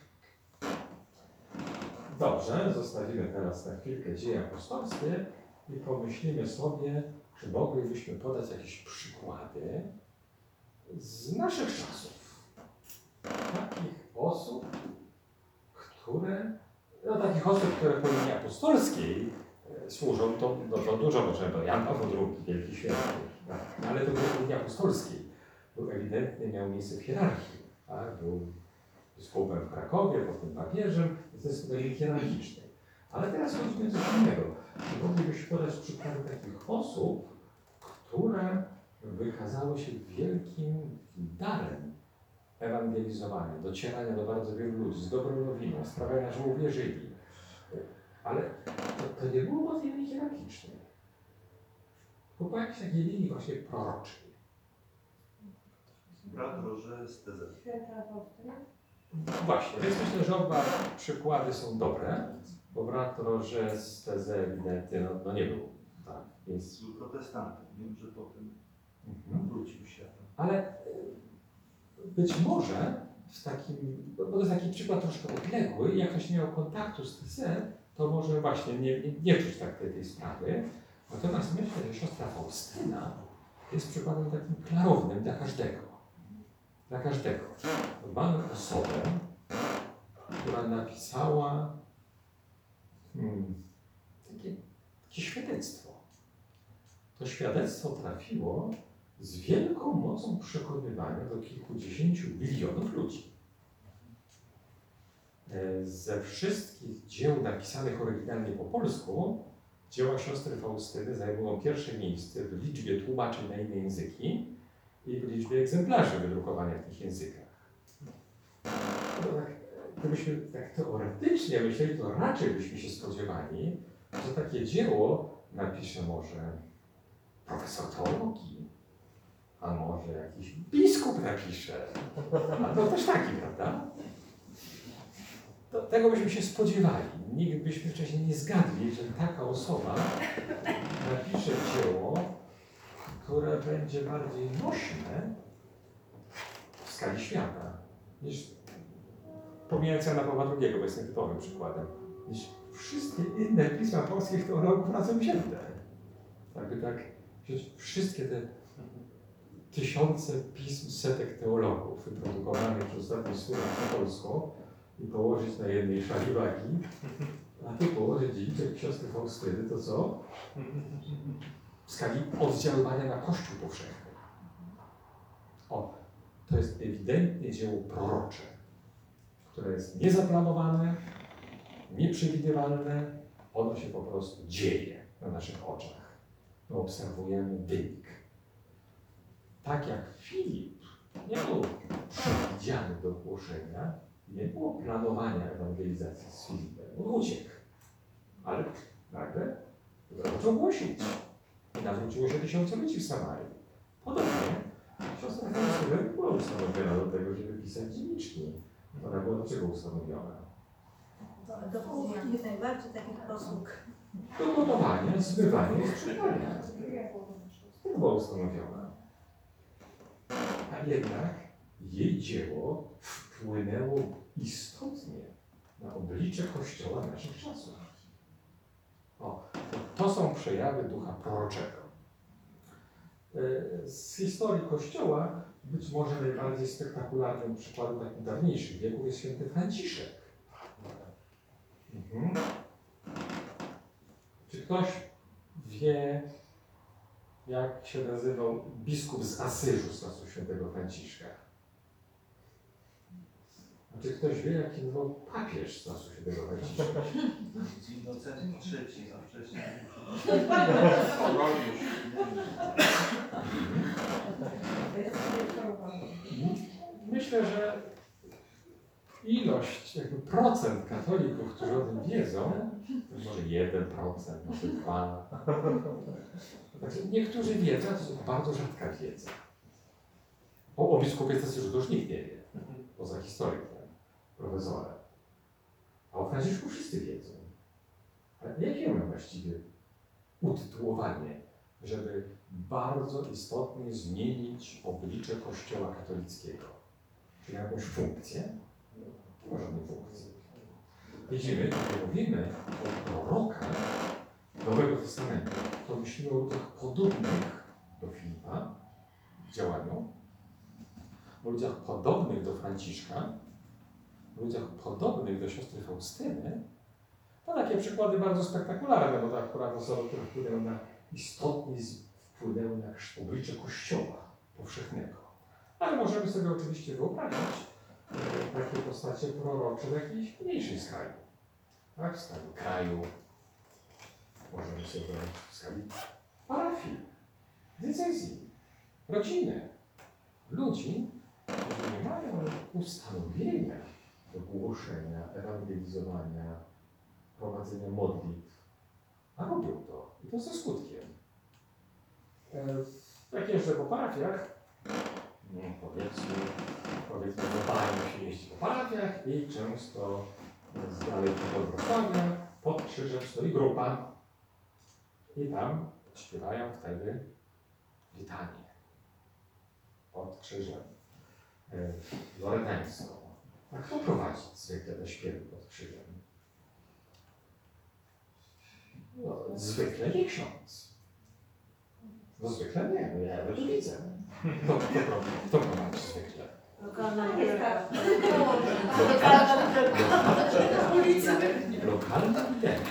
Dobrze, zostawimy teraz na chwilkę dzieje apostolskie i pomyślimy sobie, czy moglibyśmy podać jakieś przykłady z naszych czasów. Takich osób, które, no takich osób, które po linii apostolskiej e, służą, to, no, to dużo możemy, to Jan Paweł drugi, wielki święty, tak? Ale to było po linii apostolskiej. Był ewidentnie, miał miejsce w hierarchii. Tak? Był biskupem w Krakowie, potem papieżem, więc to jest linii hierarchicznej. Ale teraz chodzi o coś innego. Czy moglibyśmy podać przykłady takich osób, które wykazały się wielkim darem ewangelizowania, docierania do bardzo wielu ludzi, z dobrą nowiną, sprawiania, że uwierzyli. Ale to, to nie było od linii hierarchicznej. Tylko po jakiejś takiej linii właśnie proroczej. Brat Roże z T Z. Święta Faustyna. Właśnie, więc myślę, że oba przykłady są dobre, bo brat Roże z T Z ewidentnie no, no nie był. Tak, więc... Był protestantem. Wiem, że potem Mhm. wrócił światem. Ale y, być może w takim, bo to jest taki przykład troszkę odległy i jak ktoś nie miał kontaktu z T Z, to może właśnie nie, nie, nie czuć tak tej, tej sprawy. Natomiast myślę, że siostra Faustyna jest przykładem takim klarownym dla każdego. Dla każdego. Mamy osobę, która napisała hmm, takie, takie świadectwo. To świadectwo trafiło z wielką mocą przekonywania do kilkudziesięciu milionów ludzi. E, Ze wszystkich dzieł napisanych oryginalnie po polsku, dzieła siostry Faustyny zajmują pierwsze miejsce w liczbie tłumaczeń na inne języki i w liczbie egzemplarzy wydrukowanych w tych językach. No tak, gdybyśmy tak teoretycznie myśleli, to raczej byśmy się spodziewali, że takie dzieło napisze może profesor teologii, a może jakiś biskup napisze, albo też taki, prawda? To, tego byśmy się spodziewali. Nikt byśmy wcześniej nie zgadli, że taka osoba napisze dzieło, które będzie bardziej nośne w skali świata, niż, pomijając Jana Pawła drugiego, bo jest typowym przykładem, niż wszystkie inne pisma polskich teologów razem wzięte. Jakby tak wziąć wszystkie te tysiące pism, setek teologów wyprodukowanych przez ostatnie stu lat po polsku i położyć na jednej szali wagi, a tu położyć dzienniczek siostry Faustyny, to co? W skali oddziaływania na Kościół powszechny. O, to jest ewidentnie dzieło prorocze, które jest niezaplanowane, nieprzewidywalne, ono się po prostu dzieje na naszych oczach. My obserwujemy wynik. Tak jak Filip nie był przewidziany do głoszenia, nie było planowania ewangelizacji z Filipem. On uciekł. Ale nagle zaczął głosić. I nawróciło się tysiące ludzi w Samarii. Podobnie siostra Faustyna nie była ustanowiona do tego, żeby pisać dzienniczki. Ona była do czego ustanowiona? Do kuchni najbardziej takich posług. Do gotowania, zbywania i sprzedawania. To była ustanowiona. A jednak jej dzieło wpłynęło istotnie na oblicze Kościoła naszych czasów. O, to są przejawy ducha proroczego. Z historii Kościoła być może najbardziej spektakularnym przykładem takich dawniejszych wieków jest święty Franciszek. Mhm. Czy ktoś wie, jak się nazywał biskup z Asyżu z czasów świętego Franciszka? A czy ktoś wie, jak się nazywał papież z czasów świętego Franciszka? Innocenty trzeci, a wcześniej Myślę, że ilość, jakby procent katolików, którzy o tym wiedzą, to może jeden procent, może dwa. Znaczy, niektórzy wiedzą, a to jest bardzo rzadka wiedza. O, o biskupie z Asyżu to już nikt nie wie, poza historykiem, profesorem. A o Franciszku wszyscy wiedzą. Ale jakie mamy właściwie utytułowanie, żeby bardzo istotnie zmienić oblicze Kościoła katolickiego? Czy jakąś funkcję? Nie ma żadnej funkcji. Widzimy, kiedy mówimy o prorokach Nowego Testamentu, to myślimy o ludziach podobnych do Filipa w działaniu, o ludziach podobnych do Franciszka, o ludziach podobnych do siostry Faustyny. To takie przykłady bardzo spektakularne, bo to akurat osoby, które wpłynęły na, istotnie wpłynęły na oblicze Kościoła powszechnego. Ale możemy sobie oczywiście wyobrazić e, takie postacie prorocze w jakiejś mniejszej skali. Tak? W skali kraju, możemy sobie wyobrazić w skali parafii, diecezji, rodziny, ludzi, którzy nie mają ustanowienia do głoszenia, ewangelizowania, prowadzenia modlitw, a robią to. I to ze skutkiem. E, jak jeżdżę po parafiach, no, powiedzmy, powiedzmy, wydają się jeździć po parafiach i często z daleka od Wrocławia pod krzyżem stoi grupa i tam śpiewają wtedy litanię pod krzyżem e, loretańską. A kto prowadzi zwykle te śpiewy pod krzyżem? No, zwykle nie ksiądz. No zwykle nie, no ja to widzę. Kto, kto, kto, kto prowadzi zwykle? Lokalna orkiestra. Lokalna idea.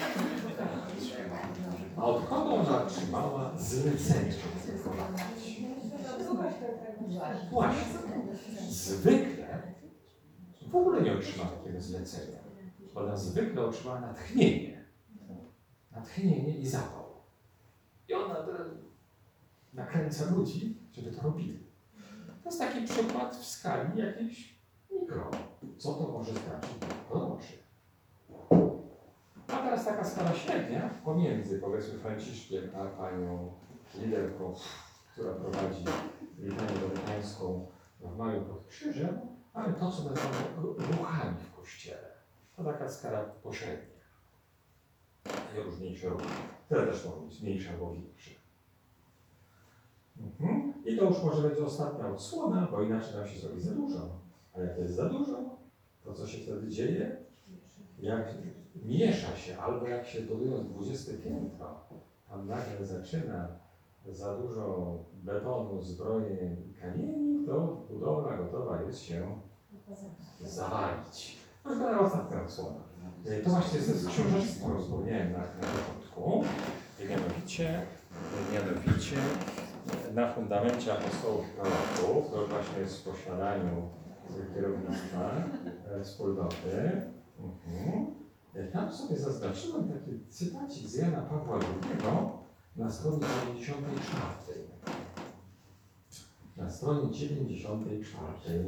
A od kogo ona otrzymała zlecenie, żeby to prowadzić? Właśnie. Zwykle w ogóle nie otrzymała takiego zlecenia. Ona zwykle otrzymała natchnienie. Natchnienie i zapał. I ona nakręca ludzi, żeby to robili. To jest taki przykład w skali jakiejś mikro. Co to może znaczyć dla proroczy? A teraz taka skala średnia pomiędzy, powiedzmy, Franciszkiem a panią liderką, która prowadzi litanię loretańską w maju pod krzyżem, mamy to, co nazywamy ruchami w Kościele. To taka skala pośrednia. Najróżniejsze ruchy. Te też mogą być mniejsze albo większe. Mhm. I to już może będzie ostatnia odsłona, bo inaczej nam się zrobi za dużo. A jak jest za dużo, to co się wtedy dzieje? Jak miesza się, albo jak się budując dwudzieste piętro, tam nagle zaczyna za dużo betonu, zbrojeń i kamieni, to budowla gotowa jest się zawalić. No to ostatnia odsłona. To właśnie jest z książeczką, którą wspomniałem na, na początku. Mianowicie, mianowicie na fundamencie apostołów i proroków, to właśnie jest w posiadaniu kierownictwa e, wspólnoty. Mhm. Tam sobie zaznaczyłem taki cytacik z Jana Pawła drugiego na stronie dziewięćdziesiątej czwartej. Na stronie dziewięćdziesiątej czwartej.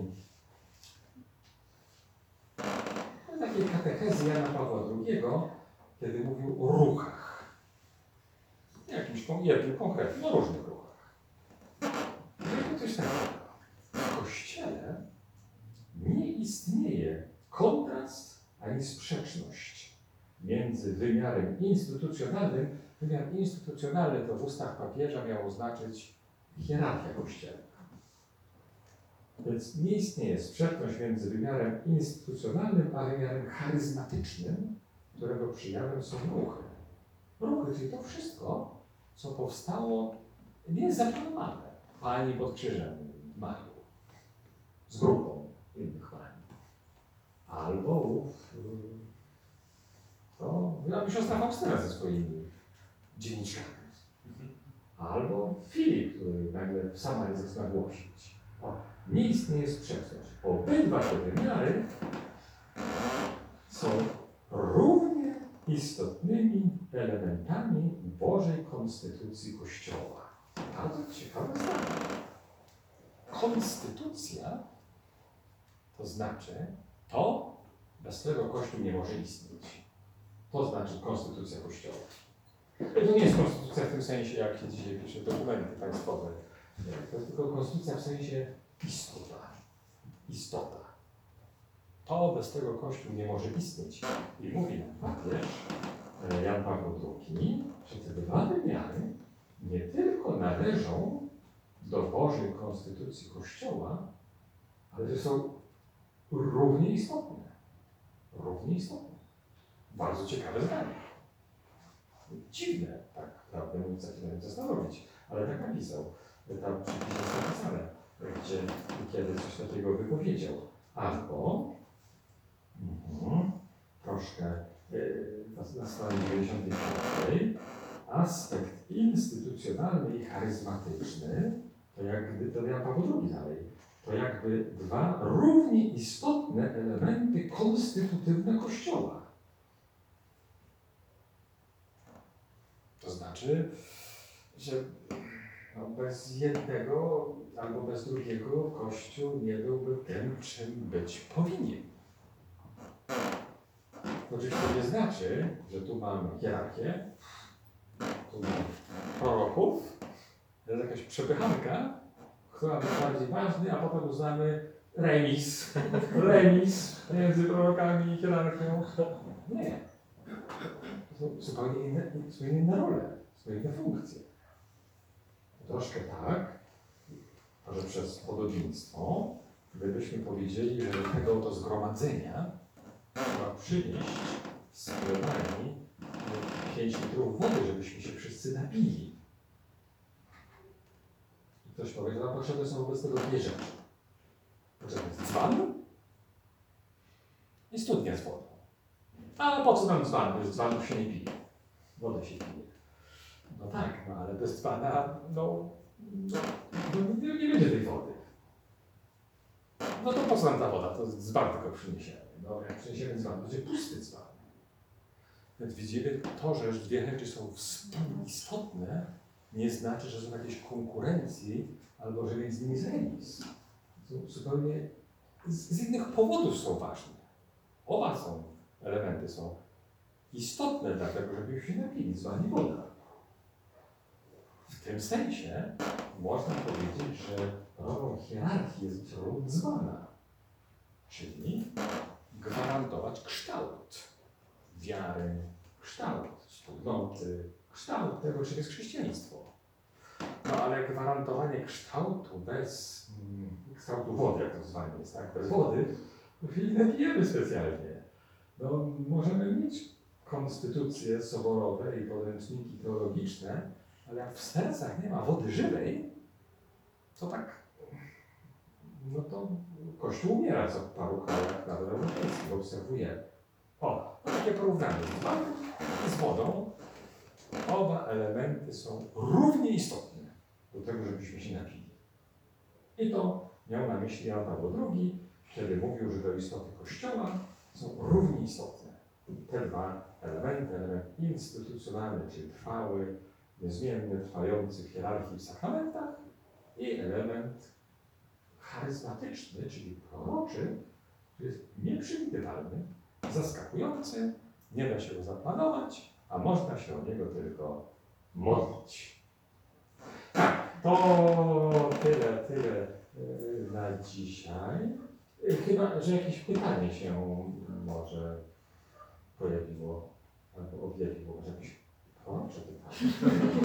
To takiej katechezy Jana Pawła drugiego, kiedy mówił o ruchach. Jakimś jednym konkretnym, no różnych ruchach. I to coś takiego. W Kościele nie istnieje kontrast ani sprzeczność między wymiarem instytucjonalnym. Wymiar instytucjonalny to w ustach papieża miało znaczyć hierarchia kościelna. Więc nie istnieje sprzeczność między wymiarem instytucjonalnym a wymiarem charyzmatycznym, którego przejawem są ruchy. Ruchy, czyli to wszystko, co powstało, nie jest zaplanowane. Pani pod krzyżem w maju, z grupą innych pani. Albo to miałaby siostra Faustyna ze swoimi dzienniczkami. Albo nagle w Samarii zaczyna głosić. O, nie istnieje sprzeczność. Obydwa te wymiary są równie istotnymi elementami Bożej konstytucji Kościoła. Bardzo ciekawe zdanie. Konstytucja to znaczy to, bez którego Kościół nie może istnieć. To znaczy konstytucja Kościoła. To nie jest konstytucja w tym sensie, jak się dzisiaj pisze dokumenty państwowe. To jest tylko konstytucja w sensie istota. Istota. To, bez tego Kościół nie może istnieć. I mówi nam papież Jan Paweł drugi, że te dwa wymiary nie tylko należą do Bożej konstytucji Kościoła, ale że są równie istotne. Równie istotne. Bardzo ciekawe zdanie. Dziwne, tak prawdę mówiąc, zaczynałem zastanowić, ale tak napisał. Tam przepis jest napisane, gdzie kiedy coś takiego wypowiedział. Albo, mhm, troszkę yy, na, na stronie dziewięćdziesiątej piątej, aspekt instytucjonalny i charyzmatyczny, to jakby, to Jan Paweł drugi dalej, to jakby dwa równie istotne elementy konstytutywne Kościoła. To znaczy, że no bez jednego albo bez drugiego Kościół nie byłby tym, czym być powinien. Oczywiście to nie znaczy, że tu mamy hierarchię, tu mamy proroków, jest jakaś przepychanka, która jest bardziej ważna, a potem uznamy remis, remis między prorokami i hierarchią. Nie. To są zupełnie inne, zupełnie inne role, zupełnie inne funkcje. Troszkę tak, że przez podobieństwo, gdybyśmy powiedzieli, że do tego oto zgromadzenia trzeba przynieść z plenarni pięć litrów wody, żebyśmy się wszyscy napili. I ktoś powie, że nam potrzebne są wobec tego dwie rzeczy. Potrzebny jest dzban i studnia z wodą. Ale po co nam dzban? Bez dzbanów się nie pije. Wodę się pije. No tak, no ale bez dzbana, no, no, no nie, nie będzie tej wody. No to po co nam ta woda? To dzban tylko przyniesiemy. No jak przyniesiemy dzban, to będzie pusty dzban. Więc widzimy to, że dwie rzeczy są współistotne, nie znaczy, że są jakieś konkurencji albo że między nimi jest remis. Są zupełnie z, z innych powodów są ważne. Oba są, elementy są istotne dlatego, żebyśmy się napili, dzban i woda. W tym sensie można powiedzieć, że rolą hierarchii jest być rolą dzbana, czyli gwarantować kształt wiary, kształt wspólnoty, kształt tego, czym jest chrześcijaństwo. No ale gwarantowanie kształtu bez mm, kształtu wody, jak to zwane jest, tak? Bez wody, to się nie napijemy specjalnie. No, możemy mieć konstytucje soborowe i podręczniki teologiczne, ale jak w sercach nie ma wody żywej, to tak, no to Kościół umiera, co w paru krajach nawet europejskich obserwujemy. O, takie porównanie z wodą i z wodą. Oba elementy są równie istotne do tego, żebyśmy się napili. I to miał na myśli Jan Paweł drugi, kiedy mówił, że do istoty Kościoła są równie istotne. Te dwa elementy, element instytucjonalny, czyli trwały, niezmienny, trwający w hierarchii w sakramentach i element charyzmatyczny, czyli proroczy, który jest nieprzewidywalny, zaskakujący, nie da się go zaplanować, a można się o niego tylko modlić. Tak, to tyle, tyle yy, na dzisiaj. Yy, chyba, że jakieś pytanie się może pojawiło, albo objawiło, może jakieś prorocze pytanie.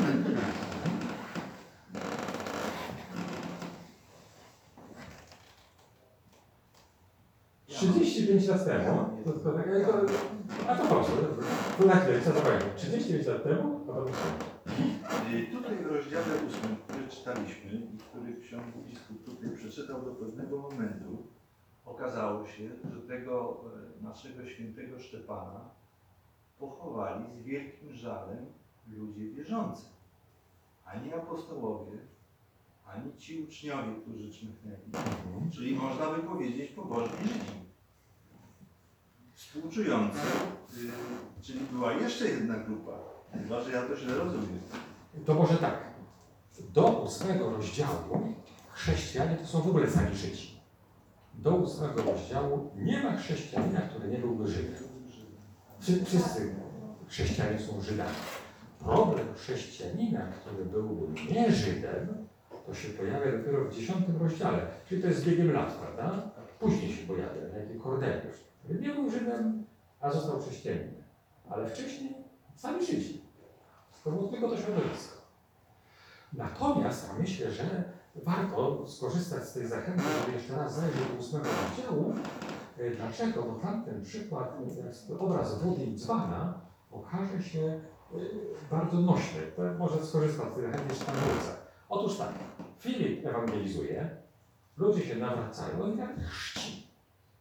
trzydzieści pięć lat temu, to, to, to, to, a to proszę, to na chwilę, co to powiem, trzydzieści pięć lat temu, a potem Y, Tutaj w rozdziale ósmym, który czytaliśmy i który ksiądz biskup tutaj przeczytał do pewnego momentu, okazało się, że tego e, naszego świętego Szczepana pochowali z wielkim żalem ludzie wierzący. Ani apostołowie, ani ci uczniowie, którzy czmychnęli. Mhm. Czyli można by powiedzieć pobożni Żydzi. Współczujący, y, czyli była jeszcze jedna grupa. Chyba, że ja to źle rozumiem. To może tak. Do ósmego rozdziału chrześcijanie to są w ogóle sami Żydzi. Do ósmego rozdziału nie ma chrześcijanina, który nie byłby Żydem. Wszy- Wszyscy chrześcijanie są Żydami. Problem chrześcijanina, który byłby nie Żydem, to się pojawia dopiero w dziesiątym rozdziale. Czyli to jest z biegiem lat, prawda? Później się pojawia, jak Korneliusz. który nie był Żydem, a został chrześcijaninem. Ale wcześniej sami Żydzi. To było tylko to środowisko. Natomiast ja myślę, że warto skorzystać z tej zachęty, żeby jeszcze raz zajrzeć do ósmego rozdziału. E, Dlaczego? Bo tamten przykład, jak obraz wody i dzbana, okaże się e, bardzo nośny. To może skorzystać z tej zachęty jeszcze tam wrócę. Otóż tak, Filip ewangelizuje, ludzie się nawracają i tak chrzci.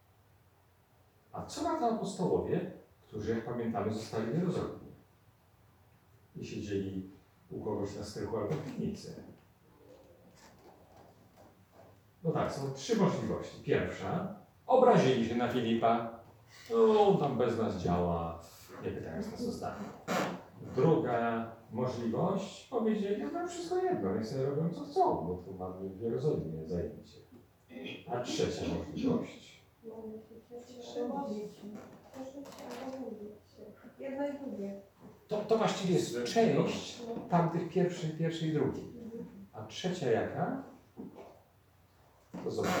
A co na to apostołowie, którzy, jak pamiętamy, zostali w Jerozolimie i siedzieli u kogoś na strychu albo w piwnicy? No tak, są trzy możliwości. Pierwsza, obrazili się na Filipa. No, on tam bez nas działa, nie pytając nas o zdanie. Druga możliwość, powiedzieli, no to wszystko jedno, niech sobie robią co chcą, bo tu mamy w Jerozolimie zajęcie. A trzecia możliwość, Mamy się cieszyć albo modlić się. Cieszyć albo modlić się. Jedno i drugie. to, to właściwie jest część No. tamtych pierwszej, pierwszej i drugiej. A trzecia jaka? To zobaczmy.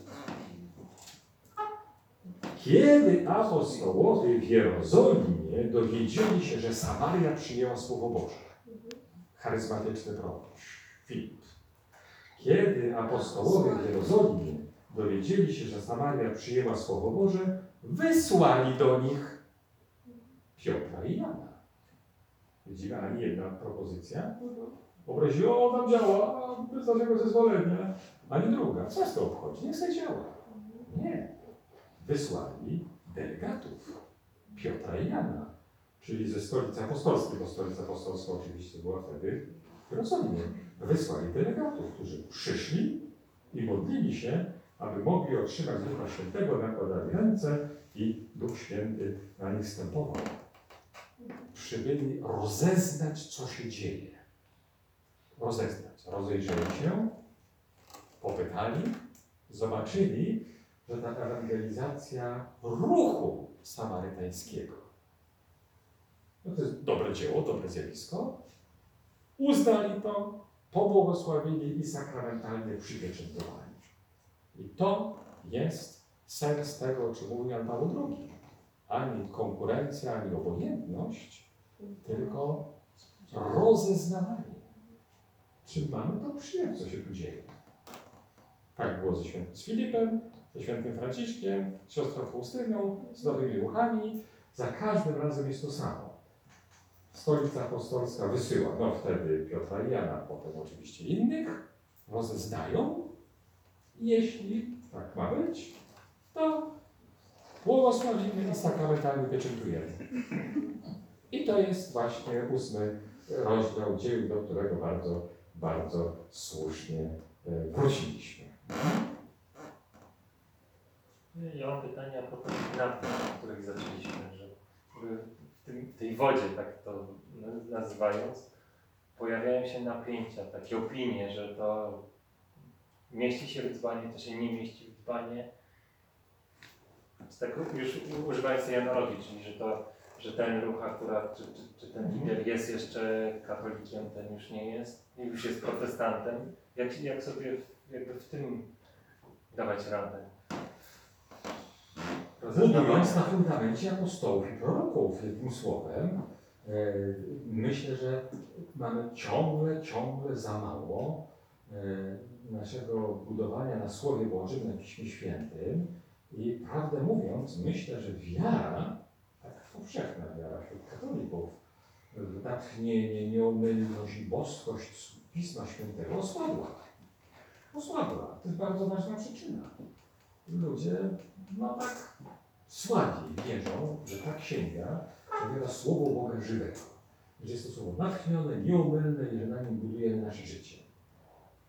Kiedy apostołowie w Jerozolimie dowiedzieli się, że Samaria przyjęła Słowo Boże, charyzmatyczny prorok Filip. Kiedy apostołowie w Jerozolimie dowiedzieli się, że Samaria przyjęła Słowo Boże, wysłali do nich Piotra i Jana. Widzimy, ani jedna propozycja obraziła, o tam działa, a bez naszego zezwolenia. Ani druga. Co z to obchodzi? Niech sobie działa. Nie. Wysłali delegatów Piotra i Jana, czyli ze stolicy apostolskiej, bo stolica apostolska oczywiście była wtedy w Jerozolimie. Wysłali delegatów, którzy przyszli i modlili się, aby mogli otrzymać Ducha Świętego, nakładali ręce i Duch Święty na nich stępował. Przybyli rozeznać, co się dzieje. Rozeznać. Rozejrzeli się, popytali, zobaczyli, że ta ewangelizacja ruchu samarytańskiego, no to jest dobre dzieło, dobre zjawisko, uznali to, pobłogosławili i sakramentalnie przypieczętowali. I to jest sens tego, o czym mówił Jan Paweł drugi. Ani konkurencja, ani obojętność, tylko rozeznawanie. Czy mamy to przyjąć, co się tu dzieje? Tak było ze świętym z Filipem, ze świętym Franciszkiem, z siostrą Faustyną, z nowymi ruchami. Za każdym razem jest to samo. Stolica apostolska wysyła, no wtedy Piotra i Jana, potem oczywiście innych, rozeznają. Jeśli tak ma być, to błogosławimy i sakramentalnie pieczętujemy. I to jest właśnie ósmy rozdział dzieł, do którego bardzo, bardzo słusznie wróciliśmy. Ja mam pytanie a propos napięć, od których zaczęliśmy, że w tym, tej wodzie, tak to nazywając, pojawiają się napięcia, takie opinie, że to mieści się w dzbanie, to się nie mieści w dzbanie. Tak już używając tej analogii, czyli że to, że ten ruch akurat, czy, czy, czy ten lider jest jeszcze katolikiem, ten już nie jest, już jest protestantem. Jak, jak sobie jakby w tym dawać radę? Budując na fundamencie apostołów i proroków, jednym słowem, e, myślę, że mamy ciągle, ciągle za mało e, naszego budowania na Słowie Bożym, na Piśmie Świętym. I prawdę mówiąc, myślę, że wiara, tak powszechna wiara wśród katolików, natchnienie, nieomylność i boskość Pisma Świętego osłabła. Osłabła. To jest bardzo ważna przyczyna. Ludzie, no tak, słabiej wierzą, że ta księga zawiera słowo Boga żywego. Że jest to słowo natchnione, nieomylne i że na nim budujemy nasze życie.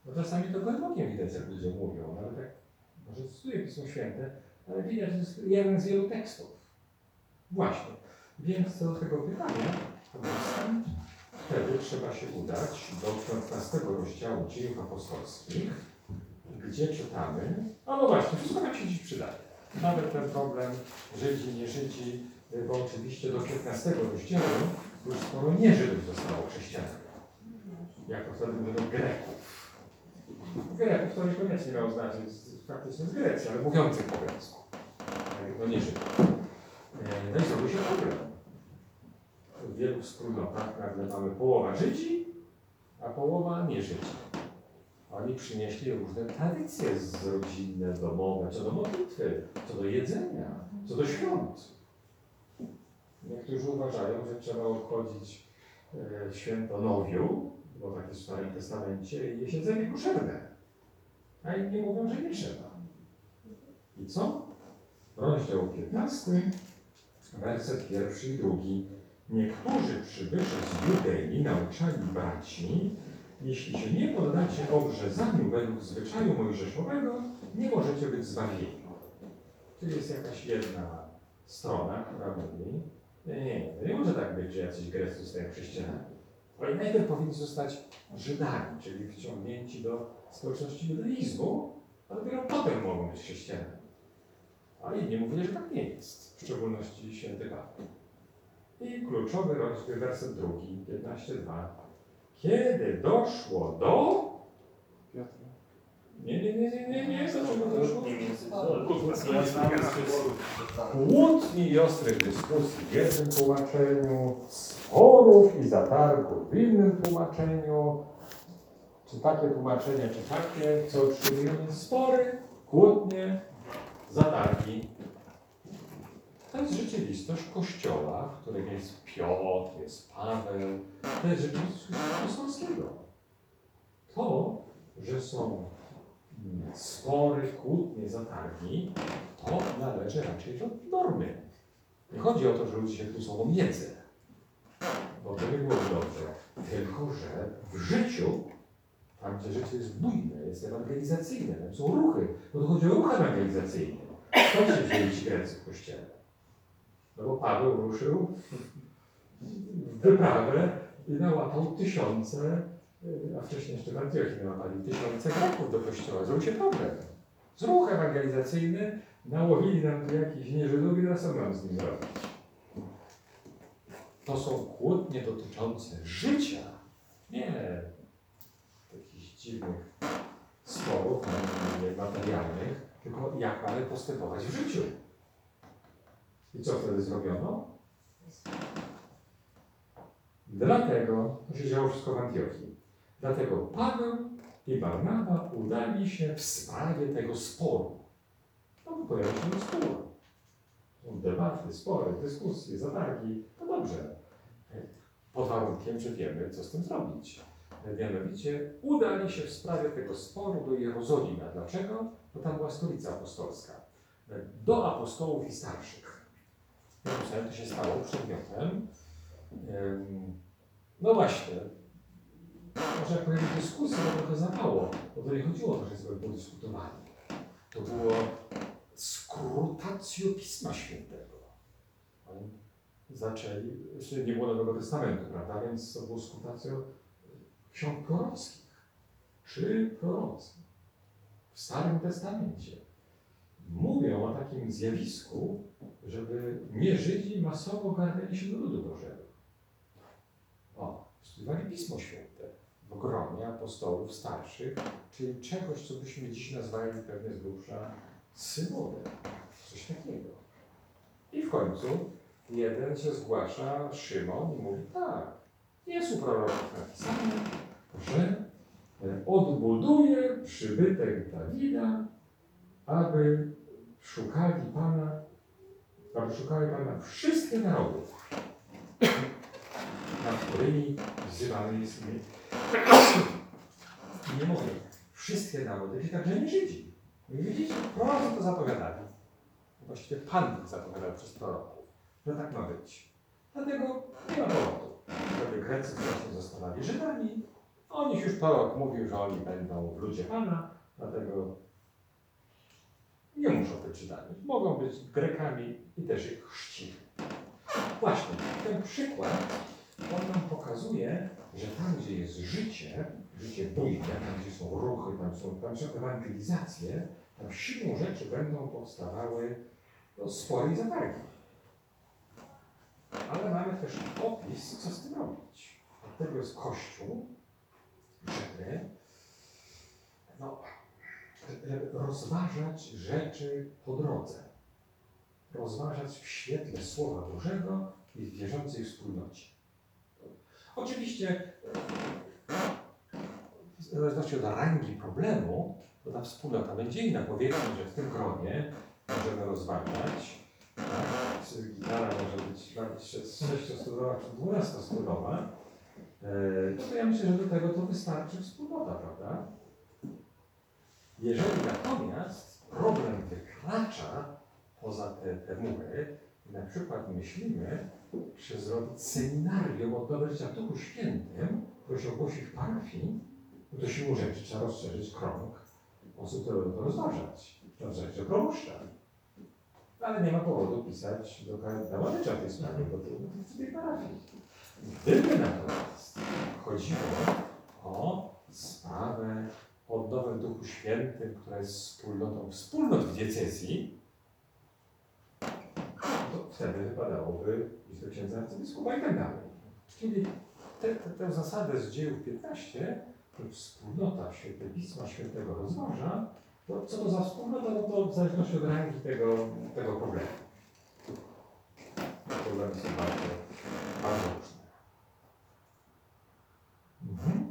No czasami to głębokiem widać, jak ludzie mówią, nawet jak może cytuję Pismo Święte, ale widać, że to jest jeden z wielu tekstów. Właśnie. Więc co do tego pytania, to wtedy trzeba się udać do piętnastego rozdziału Dziejów Apostolskich, gdzie czytamy, no, no właśnie, wszystko nam się dziś przydaje. Nawet ten problem Żydzi, nie Żydzi, bo oczywiście do piętnastego rozdziału już sporo nie Żydów zostało chrześcijanami. Jak to wtedy mówią Greków. Greków to niekoniecznie miało znaczyć faktycznie z Grecji, ale mówiących po grecku. No nie Żydów. No i zrobił się problem. W wielu wspólnotach nagle mamy połowa Żydzi, a połowa nie Żydzi. Oni przynieśli różne tradycje z rodzinne, domowe, co do modlitwy, co do jedzenia, co do świąt. Niektórzy uważają, że trzeba obchodzić e, święto Nowiu, bo tak jest w Starym Testamencie, i jest jedzenie koszerne. A inni mówią, że nie trzeba. I co? Rozdział piętnasty, werset pierwszy i drugi. Niektórzy przybysze z Judei nauczali braci, jeśli się nie poddacie obrzezaniu według zwyczaju mojżeszowego, nie możecie być zbawieni. Czyli jest jakaś jedna strona, która mówi, nie, nie, nie, to nie może tak być, że jacyś Grecy zostają chrześcijanami. Oni najpierw powinni zostać Żydami, czyli wciągnięci do społeczności judaizmu, a dopiero potem mogą być chrześcijanami. A inni mówili, że tak nie jest, w szczególności święty Paweł. I kluczowy rozdział, werset drugi, piętnaście dwa. Kiedy doszło do... Nie, nie, nie, nie, nie, nie, do czego doszło? Kłótni i ostrych dyskusji w jednym tłumaczeniu, sporów i zatargu w innym tłumaczeniu. Czy takie tłumaczenia, czy takie, co otrzymujemy? Spory, kłótnie, zatargi. To jest rzeczywistość Kościoła, w którym jest Piotr, jest Paweł. To jest rzeczywistość apostolskiego. To, że są spory, kłótnie, zatargi, to należy raczej do normy. Nie chodzi o to, że ludzie się tu sobą jedzą, bo to nie byłoby dobrze. Tylko, że w życiu, tam gdzie życie jest bujne, jest ewangelizacyjne, tam są ruchy, bo to chodzi o ruch ewangelizacyjny. Skąd się wzięli ci Grecy w Kościele? No bo Paweł ruszył w wyprawę i nałapał tysiące, a wcześniej jeszcze w Antiochii nałapali tysiące Greków do Kościoła. Zrobił się problem. Z ruch ewangelizacyjny nałowili nam tu jakiś nieżydów i teraz co mam z nim zrobić? To są kłótnie dotyczące życia, nie jakichś dziwnych sporów materialnych, tylko jak mamy postępować w życiu. I co wtedy zrobiono? Dlatego, to się działo wszystko w Antiochii, dlatego Paweł i Barnaba udali się w sprawie tego sporu. No bo pojawił się spór. Są debaty, spory, dyskusje, zatargi. No dobrze. Pod warunkiem, że wiemy, co z tym zrobić. Mianowicie udali się w sprawie tego sporu do Jerozolimy. Dlaczego? Bo tam była stolica apostolska. Do apostołów i starszych. To się stało przedmiotem. No właśnie. Może jak powiedzieć dyskusję, to trochę za mało. Bo to nie chodziło o to, że sobie podyskutowali. To było skrutacjo Pisma Świętego. Oni zaczęli, jeszcze nie było Nowego Testamentu, prawda? Więc to było skrutacjo ksiąg prorockich, czy prorocy w Starym Testamencie. Mówią o takim zjawisku, żeby nie Żydzi masowo garnęli się do ludu Bożego. O, studiowali Pismo Święte w gronie apostołów starszych, czyli czegoś, co byśmy dziś nazwali pewnie z grubsza synodem. Coś takiego. I w końcu jeden się zgłasza, Szymon, i mówi tak, jest u proroków napisane, że odbuduje przybytek Dawida, aby szukali Pana, aby szukali Pana wszystkie narody, nad którymi wzywany jest my. I nie mówię, wszystkie narody, czyli także nie Żydzi. I widzicie, prorocy to zapowiadali. Właściwie Pan zapowiadał przez proroków, że tak ma być. Dlatego nie ma powodu, żeby Grecy wcześniej zostawali Żydami, O nich już prorok mówił, że oni będą w ludzie Pana, dlatego nie muszą być Żydami. Mogą być Grekami i też ich chrzcili. Właśnie, ten przykład, on nam pokazuje, że tam, gdzie jest życie, życie bujne, tam, gdzie są ruchy, tam są, tam są ewangelizacje, tam siłą rzeczy będą powstawały no, spory i zatargi. Ale mamy też opis, co z tym robić. Dlatego jest Kościół, żeby no, rozważać rzeczy po drodze. Rozważać w świetle Słowa Bożego i w wierzącej wspólnocie. Oczywiście, w zależności od rangi problemu, to ta wspólnota będzie inna. Powiedzmy, że w tym gronie możemy rozważać, tak, gitara może być nawet sześciostrunowa czy dwunastostrunowa, no to ja myślę, że do tego to wystarczy wspólnota, prawda? Jeżeli natomiast problem wykracza poza te, te mury, na przykład myślimy, czy zrobić seminarium odnowy życia w Duchu Świętym, które się ogłosi w parafii, no to siłą rzeczy trzeba rozszerzyć krąg osób, które będą to rozważać. Trzeba rozszerzyć o proboszcza. Ale nie ma powodu pisać do kardynała w tej sprawie, bo to w tej parafii. Gdyby natomiast chodziło o sprawę odnowy w Duchu Świętym, która jest wspólnotą wspólnot w diecezji, to wtedy wypadałoby iść do księdza arcybiskupa i tak dalej. Czyli tę, tę, tę zasadę z dziejów piętnaście, że wspólnota święte Pisma Świętego rozważa, to co to za wspólnota, no to w zależności od rangi tego, tego problemu. Problemy są bardzo, bardzo różne. Mhm.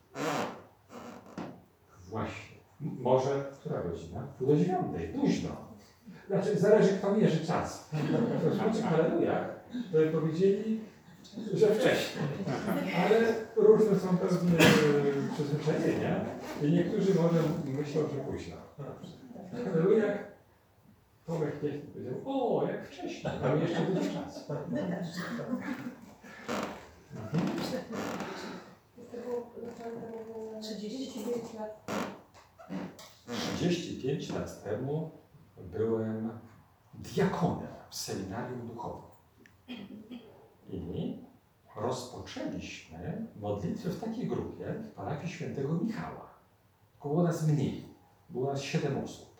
Właśnie. M- Może, która godzina? Pół do dziewiątej, późno. Znaczy, zależy kto mierzy czas. W słuchajcie, halleluja, to powiedzieli, że wcześniej. Ale różne są pewne przyzwyczajenia i niektórzy może myślą, że późno. Halleluja, Tomek Piechny powiedział, o, jak wcześniej, tam jeszcze będzie czas. My też. Z tego zaczęłam trzydzieści pięć lat. trzydzieści pięć lat temu byłem diakonem w seminarium duchowym. I rozpoczęliśmy modlitwę w takiej grupie w parafii świętego Michała. Tylko było nas mniej. Było nas siedem osób.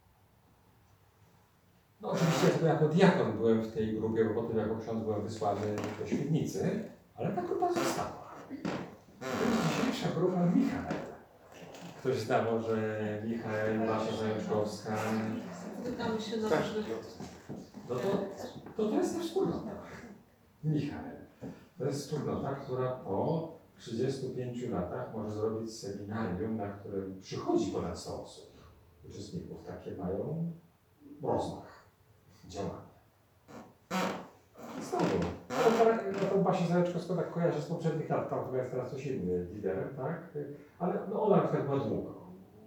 No oczywiście ja tylko jako diakon byłem w tej grupie, bo potem jako ksiądz byłem wysłany do Świdnicy, ale ta grupa została. To jest dzisiejsza grupa Michael. Ktoś zna może Michael, Basia Zajączkowska. Pytamy się na Tak. różnych... No to, to to jest ta wspólnota. Michał. To jest wspólnota, która po trzydziestu pięciu latach może zrobić seminarium, na którym przychodzi ponad sto osób. Uczestników takie mają rozmach działania. Znowu, no to Basię Zajączkowską tak kojarzę z poprzednich lat, tam chyba jest teraz coś inny liderem, tak? Ale no ona na przykład była długo.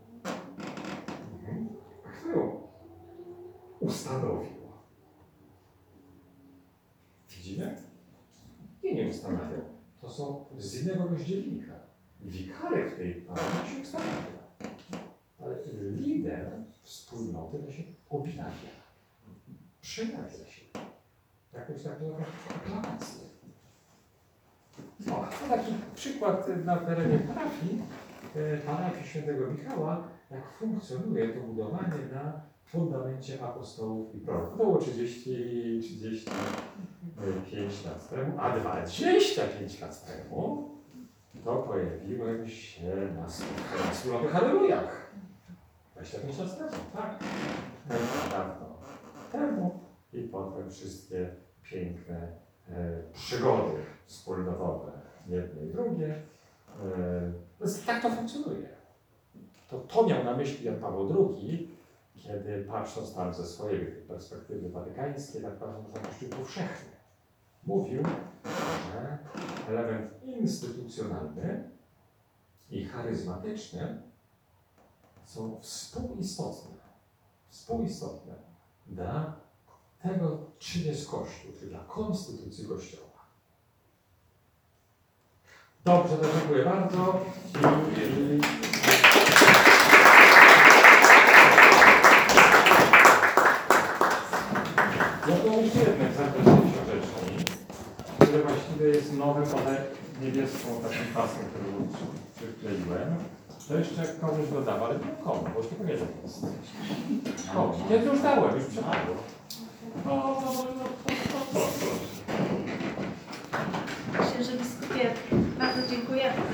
Mhm. A kto ją ustanowił? Widzimy? I nie ustanawiał. To są z innego rozdzielnika. Wikary w tej parafii się ustanawia. Ale lider wspólnoty to się objawia. Przejawia się. Jakąś taką aklamację. O, to taki przykład na terenie parafii, e, parafii świętego Michała, jak funkcjonuje to budowanie na fundamencie apostołów i proroków. To było trzydzieści, trzydzieści pięć lat temu, a dwadzieścia pięć lat temu to pojawiłem się na wspólnoty Hallelujach. dwadzieścia pięć lat temu, tak. Dawno temu i potem wszystkie piękne e, przygody wspólnotowe, jedne i drugie. E, więc tak to funkcjonuje. To, to miał na myśli Jan Paweł drugi, kiedy patrząc tam ze swojej perspektywy watykańskiej, tak patrząc na Kościół powszechny, mówił, że element instytucjonalny i charyzmatyczny są współistotne, współistotne dla tego, czym jest Kościół, czyli dla konstytucji Kościoła. Dobrze, to dziękuję bardzo. I, no to jeszcze jeden egzemplarz tej książeczki, który właściwie jest nowy, poza niebieską takim pasem, który przykleiłem. To jeszcze komuś dodam, ale nie komu, bo już nie wiem, jest. O, ja to już dałem, już przepadło. O, o, o, o, o, o. Księże biskupie, bardzo dziękuję.